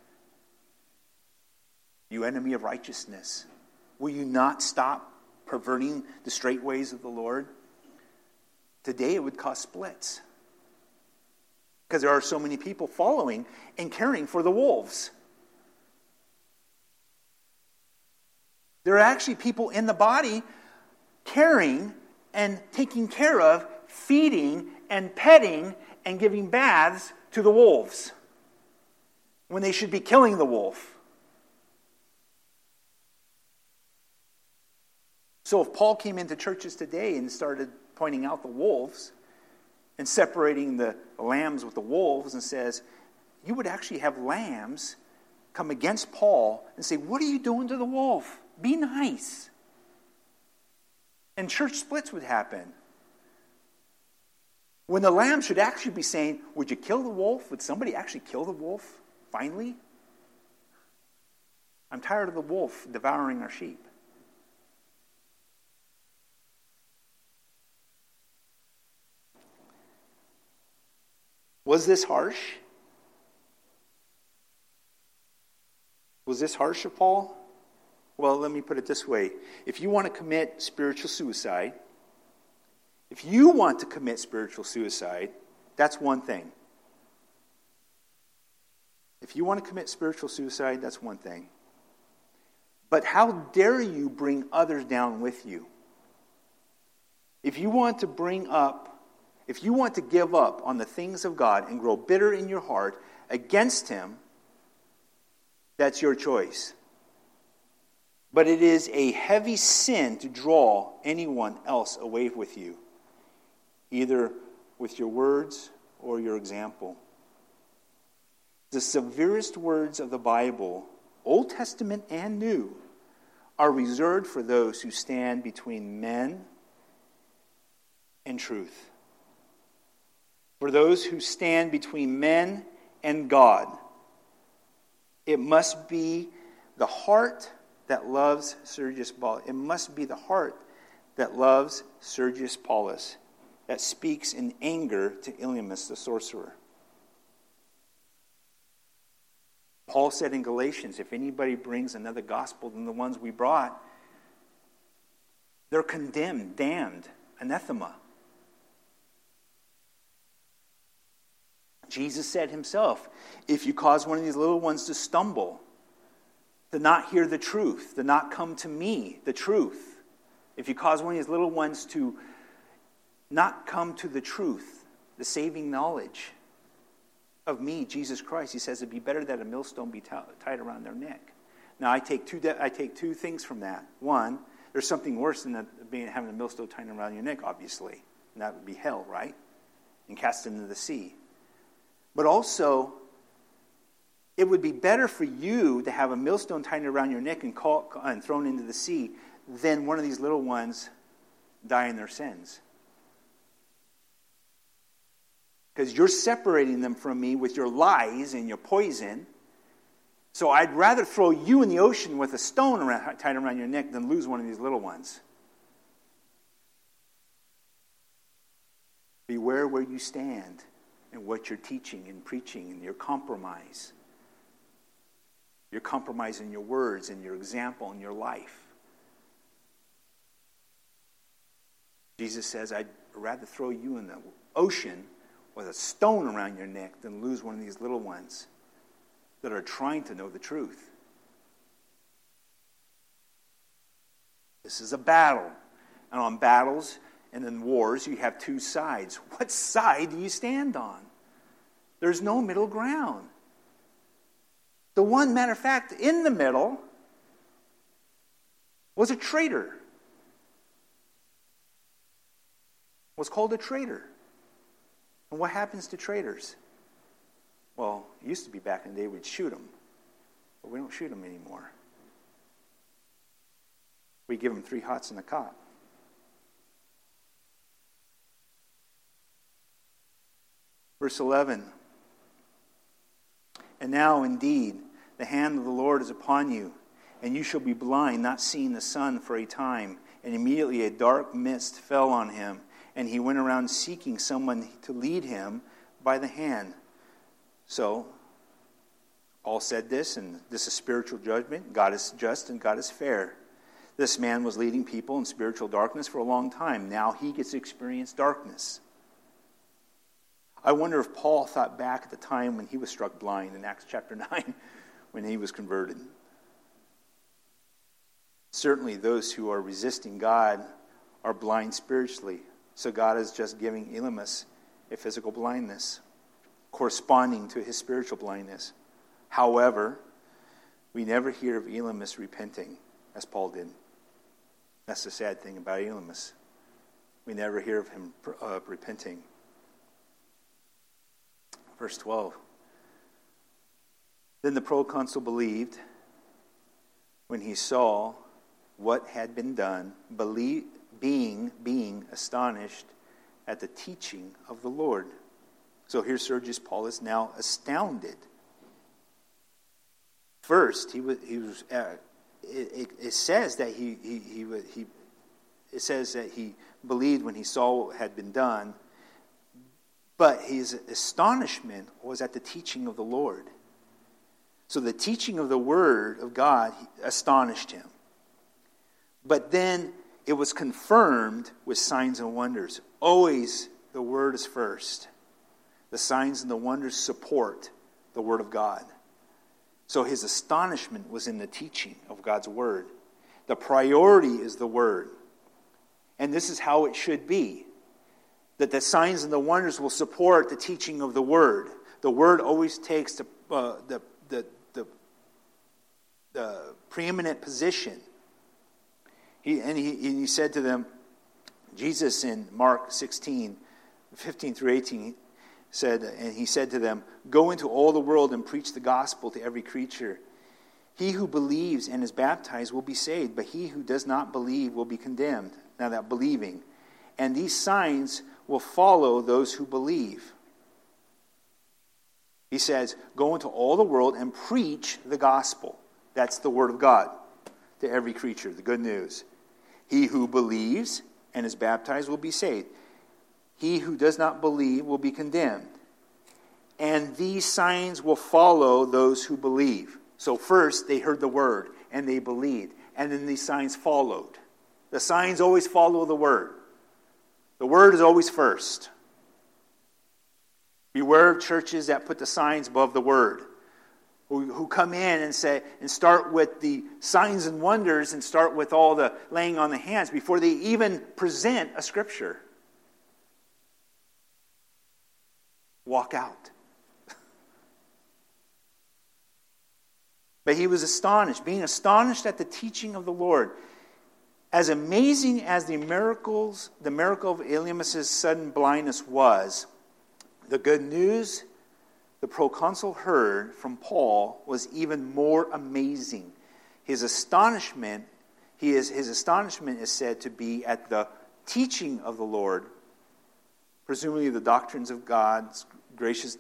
you enemy of righteousness, will you not stop perverting the straight ways of the Lord? Today it would cause splits. Because there are so many people following and caring for the wolves. There are actually people in the body caring and taking care of, feeding and petting and giving baths to the wolves when they should be killing the wolf. So if Paul came into churches today and started pointing out the wolves and separating the lambs with the wolves and says, you would actually have lambs come against Paul and say, what are you doing to the wolf? Be nice. And church splits would happen. When the lamb should actually be saying, would you kill the wolf? Would somebody actually kill the wolf finally? I'm tired of the wolf devouring our sheep. Was this harsh? Was this harsh of Paul? Well, let me put it this way. If you want to commit spiritual suicide, that's one thing. If you want to commit spiritual suicide, that's one thing. But how dare you bring others down with you? If you want to give up on the things of God and grow bitter in your heart against Him, that's your choice. But it is a heavy sin to draw anyone else away with you, either with your words or your example. The severest words of the Bible, Old Testament and New, are reserved for those who stand between men and truth. For those who stand between men and God. It must be the heart that loves Sergius Paulus. It must be the heart that loves Sergius Paulus that speaks in anger to Elymas the sorcerer. Paul said in Galatians, if anybody brings another gospel than the ones we brought, They're condemned, damned, anathema. Jesus said himself, if you cause one of these little ones to stumble, to not hear the truth, to not come to me, the truth, if you cause one of these little ones to not come to the truth, the saving knowledge of me, Jesus Christ, he says it'd be better that a millstone be tied around their neck. Now, I take two things from that. One, there's something worse than having a millstone tied around your neck, obviously. And that would be hell, right? And cast into the sea. But also, it would be better for you to have a millstone tied around your neck and thrown into the sea than one of these little ones die in their sins. Because you're separating them from me with your lies and your poison. So I'd rather throw you in the ocean with a stone tied around your neck than lose one of these little ones. Beware where you stand and what you're teaching and preaching and your compromise. Your compromise in your words and your example in your life. Jesus says, I'd rather throw you in the ocean with a stone around your neck than lose one of these little ones that are trying to know the truth. This is a battle. And on battles and in wars, you have two sides. What side do you stand on? There's no middle ground. The one, matter of fact, in the middle was a traitor. Was called a traitor. And what happens to traitors? Well, it used to be back in the day we'd shoot them. But we don't shoot them anymore. We give them 3 hots and a cot. Verse 11. And now indeed, the hand of the Lord is upon you, and you shall be blind, not seeing the sun for a time. And immediately a dark mist fell on him, and he went around seeking someone to lead him by the hand. So, Paul said this, and this is spiritual judgment. God is just and God is fair. This man was leading people in spiritual darkness for a long time. Now he gets to experience darkness. I wonder if Paul thought back at the time when he was struck blind in Acts chapter 9, when he was converted. Certainly those who are resisting God are blind spiritually. So God is just giving Elymas a physical blindness, corresponding to his spiritual blindness. However, we never hear of Elymas repenting, as Paul did. That's the sad thing about Elymas. We never hear of him repenting. Verse 12. Then the proconsul believed when he saw what had been done, being astonished at the teaching of the Lord. So here Sergius Paul is now astounded. First, it says that he believed when he saw what had been done, but his astonishment was at the teaching of the Lord. So the teaching of the Word of God astonished him. But then it was confirmed with signs and wonders. Always the Word is first. The signs and the wonders support the Word of God. So his astonishment was in the teaching of God's Word. The priority is the Word. And this is how it should be. That the signs and the wonders will support the teaching of the Word. The Word always takes the preeminent position. He said to them, Jesus in Mark 16, 15 through 18, he said to them, "Go into all the world and preach the gospel to every creature. He who believes and is baptized will be saved, but he who does not believe will be condemned." Now that believing. "And these signs will follow those who believe." He says, go into all the world and preach the gospel. That's the word of God to every creature, the good news. He who believes and is baptized will be saved. He who does not believe will be condemned. And these signs will follow those who believe. So first they heard the word and they believed. And then these signs followed. The signs always follow the word. The word is always first. Beware of churches that put the signs above the word, who come in and say and start with the signs and wonders and start with all the laying on the hands before they even present a scripture. Walk out. But he was astonished, being astonished at the teaching of the Lord. As amazing as the miracle of Elymas' sudden blindness was, the good news the proconsul heard from Paul was even more amazing. His astonishment is said to be at the teaching of the Lord, presumably the doctrines of God's gracious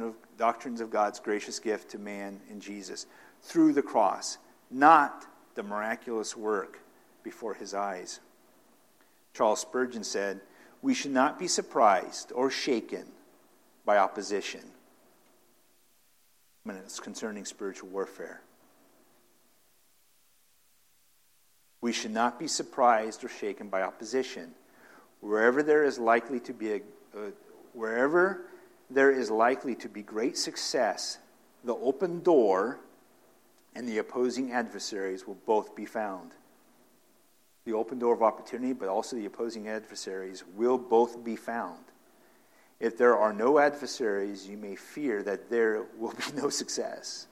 gift to man in Jesus through the cross, not the miraculous work before his eyes. Charles Spurgeon said, "We should not be surprised or shaken by opposition when it's concerning spiritual warfare." We should not be surprised or shaken by opposition. Wherever there is likely to be great success, the open door and the opposing adversaries will both be found. The open door of opportunity, but also the opposing adversaries will both be found. If there are no adversaries, you may fear that there will be no success.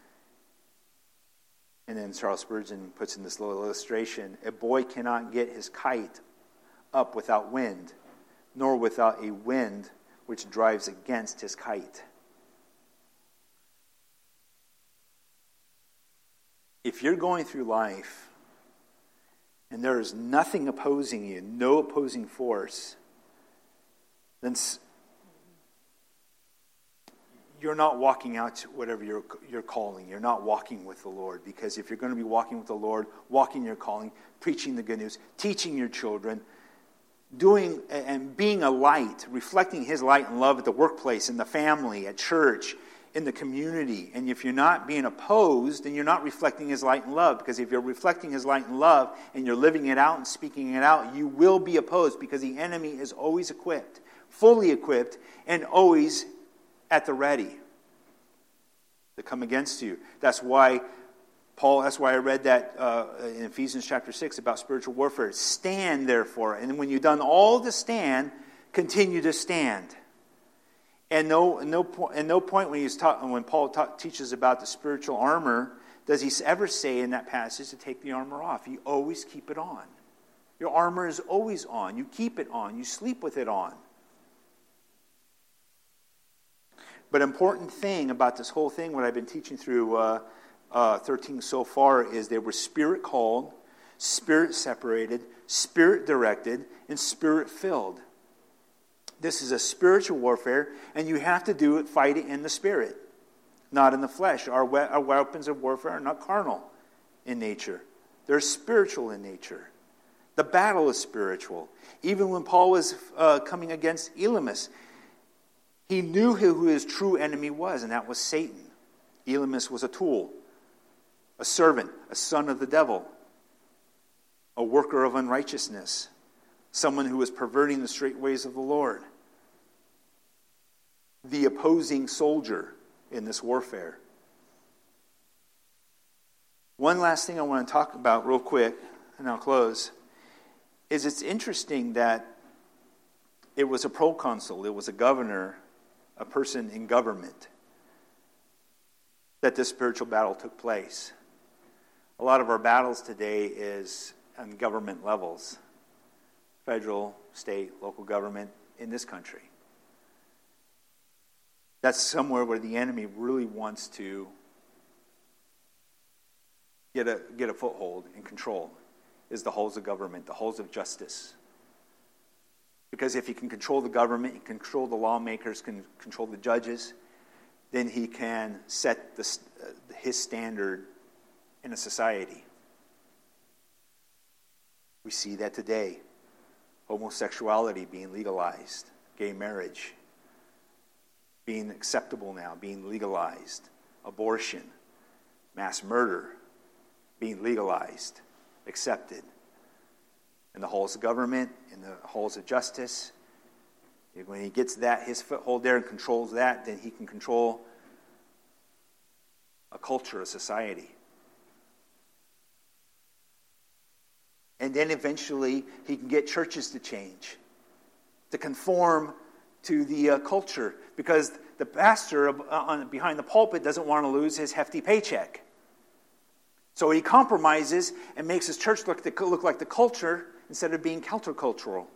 And then Charles Spurgeon puts in this little illustration, a boy cannot get his kite up without wind, nor without a wind which drives against his kite. If you're going through life and there is nothing opposing you, no opposing force, then you're not walking out to whatever you're calling. You're not walking with the Lord. Because if you're going to be walking with the Lord, walking your calling, preaching the good news, teaching your children, doing and being a light, reflecting his light and love at the workplace, in the family, at church, in the community. And if you're not being opposed, then you're not reflecting his light and love. Because if you're reflecting his light and love and you're living it out and speaking it out, you will be opposed, because the enemy is always equipped, fully equipped, and always at the ready to come against you. That's why I read that in Ephesians chapter 6 about spiritual warfare. Stand, therefore. And when you've done all to stand, continue to stand. And no point when Paul teaches about the spiritual armor, does he ever say in that passage to take the armor off. You always keep it on. Your armor is always on. You keep it on. You sleep with it on. But important thing about this whole thing, what I've been teaching through 13 so far, is they were spirit called, spirit separated, spirit directed, and spirit filled. This is a spiritual warfare, and you have to fight it in the spirit, not in the flesh. Our weapons of warfare are not carnal in nature. They're spiritual in nature. The battle is spiritual. Even when Paul was coming against Elymas, he knew who his true enemy was, and that was Satan. Elymas was a tool, a servant, a son of the devil, a worker of unrighteousness, someone who was perverting the straight ways of the Lord, the opposing soldier in this warfare. One last thing I want to talk about real quick, and I'll close, is it's interesting that it was a proconsul, it was a governor, a person in government, that this spiritual battle took place. A lot of our battles today is on government levels, federal, state, local government in this country. That's somewhere where the enemy really wants to get a foothold and control, is the halls of government, the halls of justice. Because if he can control the government, he can control the lawmakers, can control the judges, then he can set his standard in a society. We see that today. Homosexuality being legalized, gay marriage being acceptable now, being legalized, abortion, mass murder being legalized, accepted. in the halls of government, in the halls of justice. When he gets that, his foothold there and controls that, then he can control a culture, a society. And then eventually he can get churches to change, to conform to the culture, because the pastor behind the pulpit doesn't want to lose his hefty paycheck. So he compromises and makes his church look like the culture instead of being countercultural.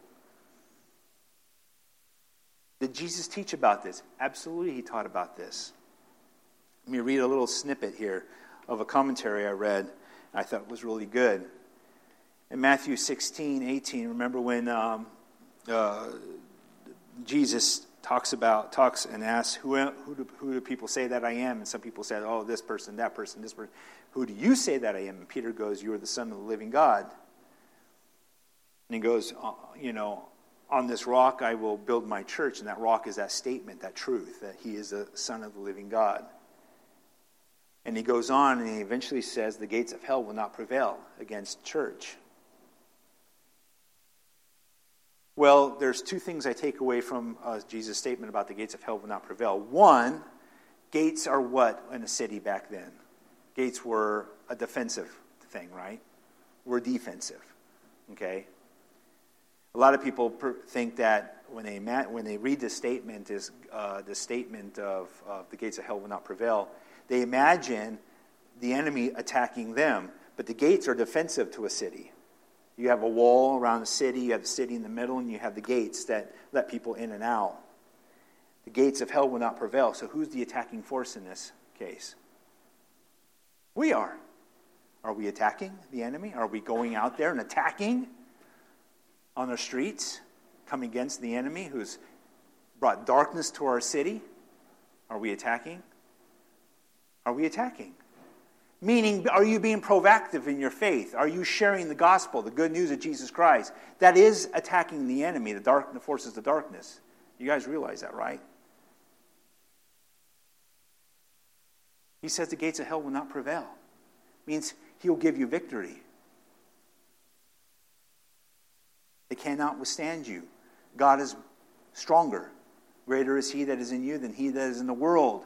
Did Jesus teach about this? Absolutely, he taught about this. Let me read a little snippet here of a commentary I read. I thought it was really good. In Matthew 16:18, remember when Jesus talks and asks, who do people say that I am? And some people said, oh, this person, that person, this person. Who do you say that I am? And Peter goes, you are the Son of the living God. And he goes, on this rock I will build my church. And that rock is that statement, that truth, that he is the Son of the living God. And he goes on and he eventually says, the gates of hell will not prevail against church. Well, there's two things I take away from Jesus' statement about the gates of hell will not prevail. One, gates are what in a city back then? Gates were a defensive thing, right? Were defensive, okay? A lot of people think that when they read this statement, the statement of the gates of hell will not prevail, they imagine the enemy attacking them. But the gates are defensive to a city. You have a wall around the city, you have the city in the middle, and you have the gates that let people in and out. The gates of hell will not prevail. So who's the attacking force in this case? We are. Are we attacking the enemy? Are we going out there and attacking on our streets, coming against the enemy who's brought darkness to our city? Are we attacking? Are we attacking? Meaning, are you being proactive in your faith? Are you sharing the gospel, the good news of Jesus Christ? That is attacking the enemy, the forces of darkness. You guys realize that, right? He says the gates of hell will not prevail. Means he'll give you victory. They cannot withstand you. God is stronger. Greater is he that is in you than he that is in the world.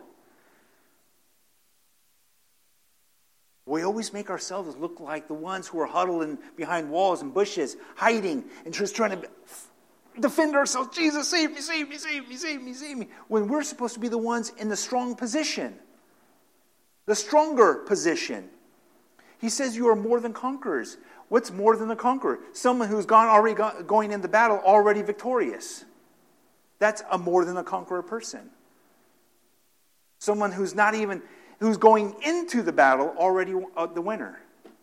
We always make ourselves look like the ones who are huddled behind walls and bushes, hiding, and just trying to defend ourselves. Jesus, save me, save me, save me, save me, save me. When we're supposed to be the ones in the strong position. The stronger position. He says you are more than conquerors. What's more than a conqueror? Someone who's going into battle already victorious. That's a more than a conqueror person. Someone who's going into the battle already the winner.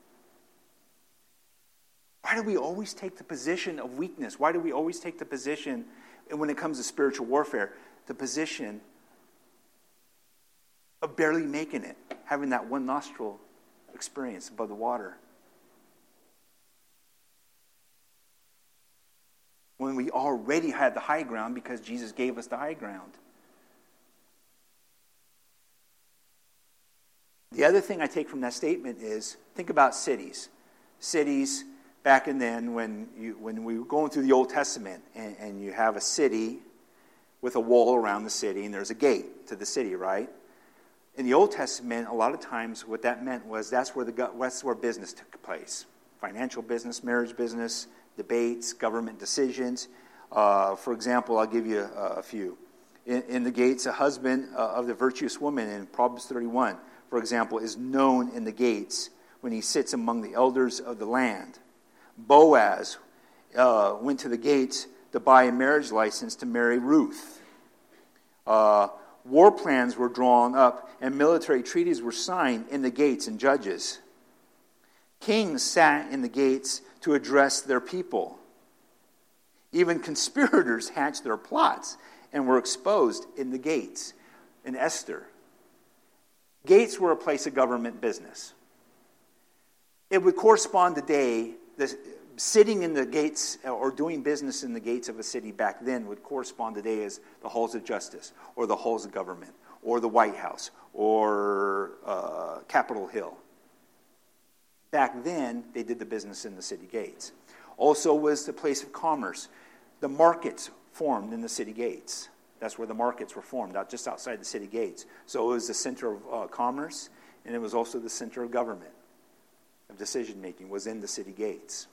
Why do we always take the position of weakness? Why do we always take the position, when it comes to spiritual warfare, the position of barely making it, having that one nostril experience above the water? When we already had the high ground because Jesus gave us the high ground. The other thing I take from that statement is, think about cities. Cities, back in then, when we were going through the Old Testament, and you have a city with a wall around the city, and there's a gate to the city, right? In the Old Testament, a lot of times what that meant was that's where business took place. Financial business, marriage business, debates, government decisions. For example, I'll give you a few. In the gates, a husband of the virtuous woman in Proverbs 31, for example, is known in the gates when he sits among the elders of the land. Boaz went to the gates to buy a marriage license to marry Ruth. War plans were drawn up and military treaties were signed in the gates and Judges. Kings sat in the gates to address their people. Even conspirators hatched their plots and were exposed in the gates. In Esther, gates were a place of government business. It would correspond today, sitting in the gates or doing business in the gates of a city back then would correspond today as the halls of justice or the halls of government or the White House or Capitol Hill. Back then, they did the business in the city gates. Also was the place of commerce. The markets formed in the city gates. That's where the markets were formed, just outside the city gates. So it was the center of commerce, and it was also the center of government, of decision-making, was in the city gates.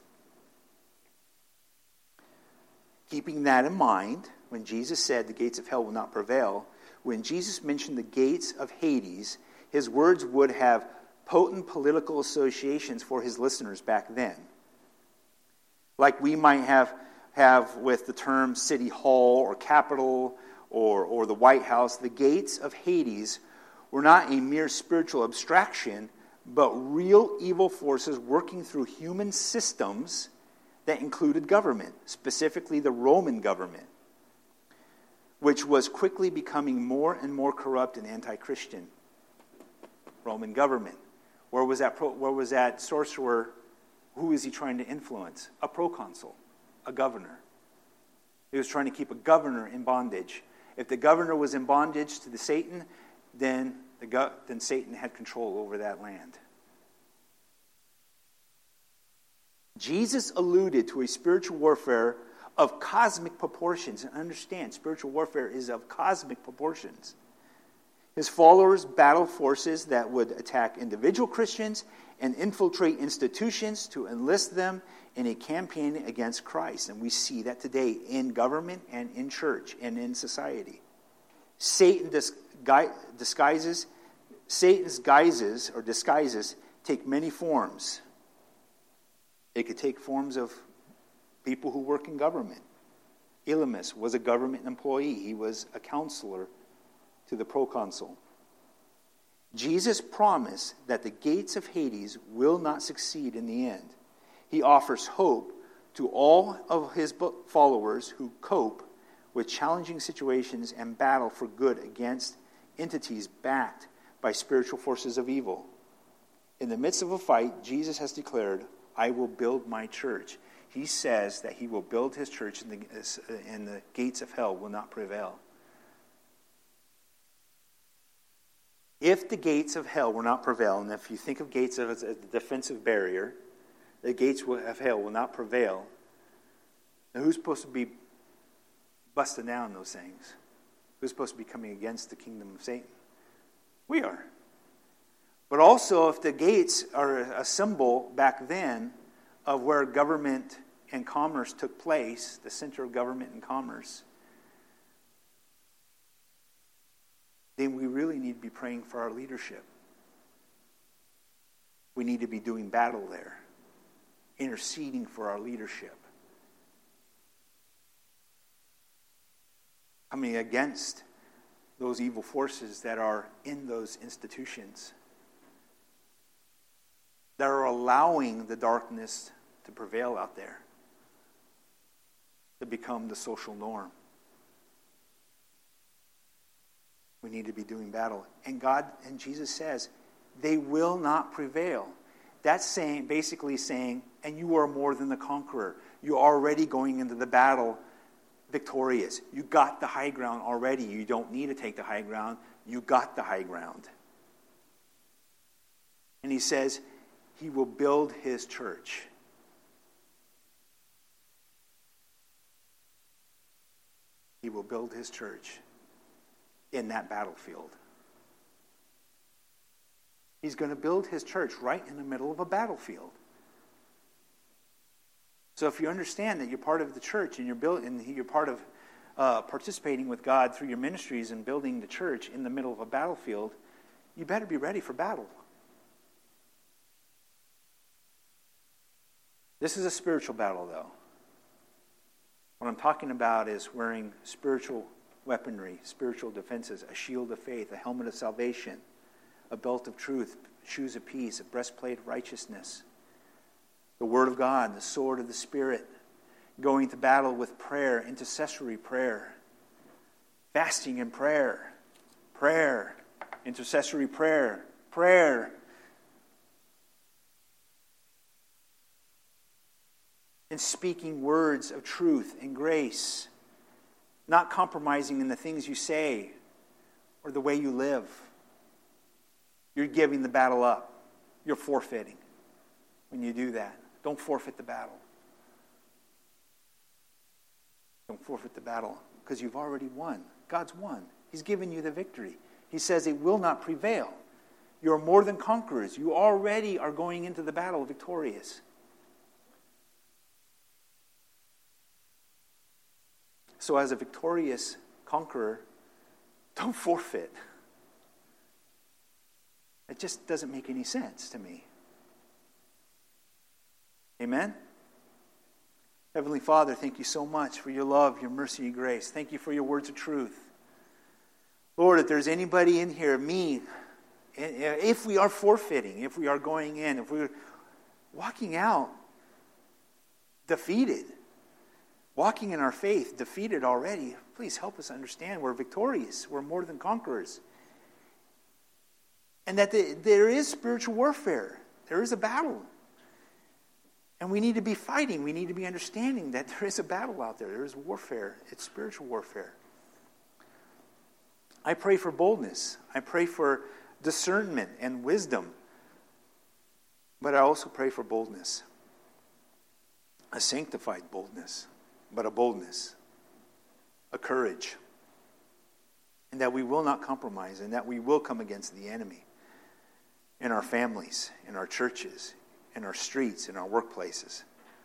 Keeping that in mind, when Jesus said the gates of hell will not prevail, when Jesus mentioned the gates of Hades, his words would have potent political associations for his listeners back then. Like we might have with the term City Hall or Capitol or the White House, the gates of Hades were not a mere spiritual abstraction, but real evil forces working through human systems that included government, specifically the Roman government, which was quickly becoming more and more corrupt and anti-Christian. Roman government. Where was that sorcerer? Who was he trying to influence? A proconsul, a governor. He was trying to keep a governor in bondage. If the governor was in bondage to Satan, then Satan had control over that land. Jesus alluded to a spiritual warfare of cosmic proportions. And understand, spiritual warfare is of cosmic proportions. His followers battled forces that would attack individual Christians and infiltrate institutions to enlist them in a campaign against Christ. And we see that today in government and in church and in society. Satan's disguises take many forms. It could take forms of people who work in government. Elymas was a government employee. He was a counselor to the proconsul. Jesus promised that the gates of Hades will not succeed in the end. He offers hope to all of his followers who cope with challenging situations and battle for good against entities backed by spiritual forces of evil. In the midst of a fight, Jesus has declared, "I will build my church." He says that he will build his church and the gates of hell will not prevail. If the gates of hell will not prevail, and if you think of gates as a defensive barrier, the gates of hell will not prevail, now who's supposed to be busting down those things? Who's supposed to be coming against the kingdom of Satan? We are. But also, if the gates are a symbol back then of where government and commerce took place, the center of government and commerce, then we really need to be praying for our leadership. We need to be doing battle there, interceding for our leadership, coming against those evil forces that are in those institutions, that are allowing the darkness to prevail out there, to become the social norm. We need to be doing battle. And Jesus says, they will not prevail. That's basically saying, and you are more than the conqueror. You're already going into the battle victorious. You got the high ground already. You don't need to take the high ground. You got the high ground. And he says, he will build his church. He will build his church in that battlefield. He's going to build his church right in the middle of a battlefield. So if you understand that you're part of the church and you're part of participating with God through your ministries and building the church in the middle of a battlefield, you better be ready for battle. This is a spiritual battle, though. What I'm talking about is wearing spiritual weaponry, spiritual defenses, a shield of faith, a helmet of salvation, a belt of truth, shoes of peace, a breastplate of righteousness, the Word of God, the sword of the Spirit, going to battle with prayer, intercessory prayer, fasting and prayer, intercessory prayer, and speaking words of truth and grace, not compromising in the things you say or the way you live. You're giving the battle up. You're forfeiting when you do that. Don't forfeit the battle. Don't forfeit the battle, because you've already won. God's won. He's given you the victory. He says it will not prevail. You're more than conquerors. You already are going into the battle victorious. So as a victorious conqueror, don't forfeit. It just doesn't make any sense to me. Amen? Heavenly Father, thank you so much for your love, your mercy, your grace. Thank you for your words of truth. Lord, if there's anybody in here, me, if we are forfeiting, if we are going in, if we're walking out defeated, walking in our faith defeated already, please help us understand we're victorious. We're more than conquerors. And that there is spiritual warfare. There is a battle. And we need to be fighting. We need to be understanding that there is a battle out there. There is warfare. It's spiritual warfare. I pray for boldness. I pray for discernment and wisdom. But I also pray for boldness. A sanctified boldness, but a boldness. A courage. And that we will not compromise, and that we will come against the enemy in our families, in our churches, in our streets, in our workplaces.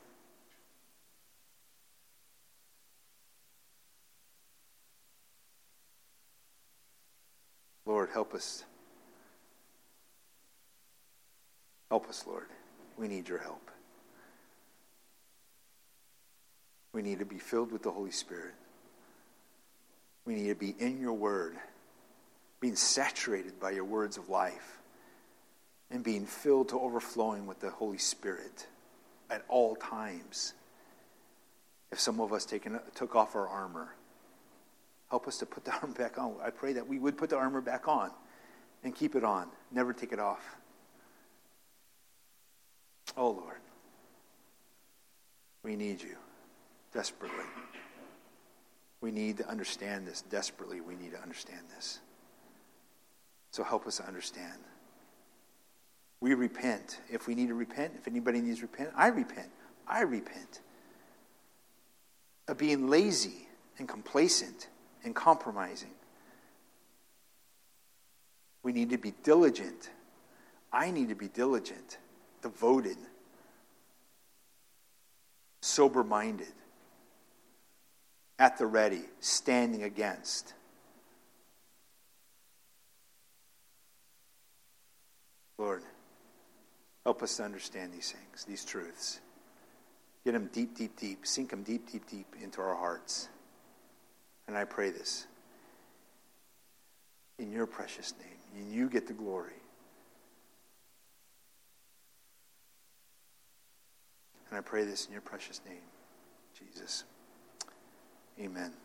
Lord, help us. Help us, Lord. We need your help. We need to be filled with the Holy Spirit. We need to be in your word, being saturated by your words of life, and being filled to overflowing with the Holy Spirit at all times. If some of us took off our armor, help us to put the armor back on. I pray that we would put the armor back on and keep it on. Never take it off. Oh, Lord. We need you desperately. We need to understand this desperately. We need to understand this. So help us to understand. We repent. If we need to repent, if anybody needs to repent, I repent. I repent of being lazy and complacent and compromising. We need to be diligent. I need to be diligent, devoted, sober-minded, at the ready, standing against. Lord, help us to understand these things, these truths. Get them deep, deep, deep. Sink them deep, deep, deep into our hearts. And I pray this in your precious name. And you get the glory. And I pray this in your precious name, Jesus. Amen.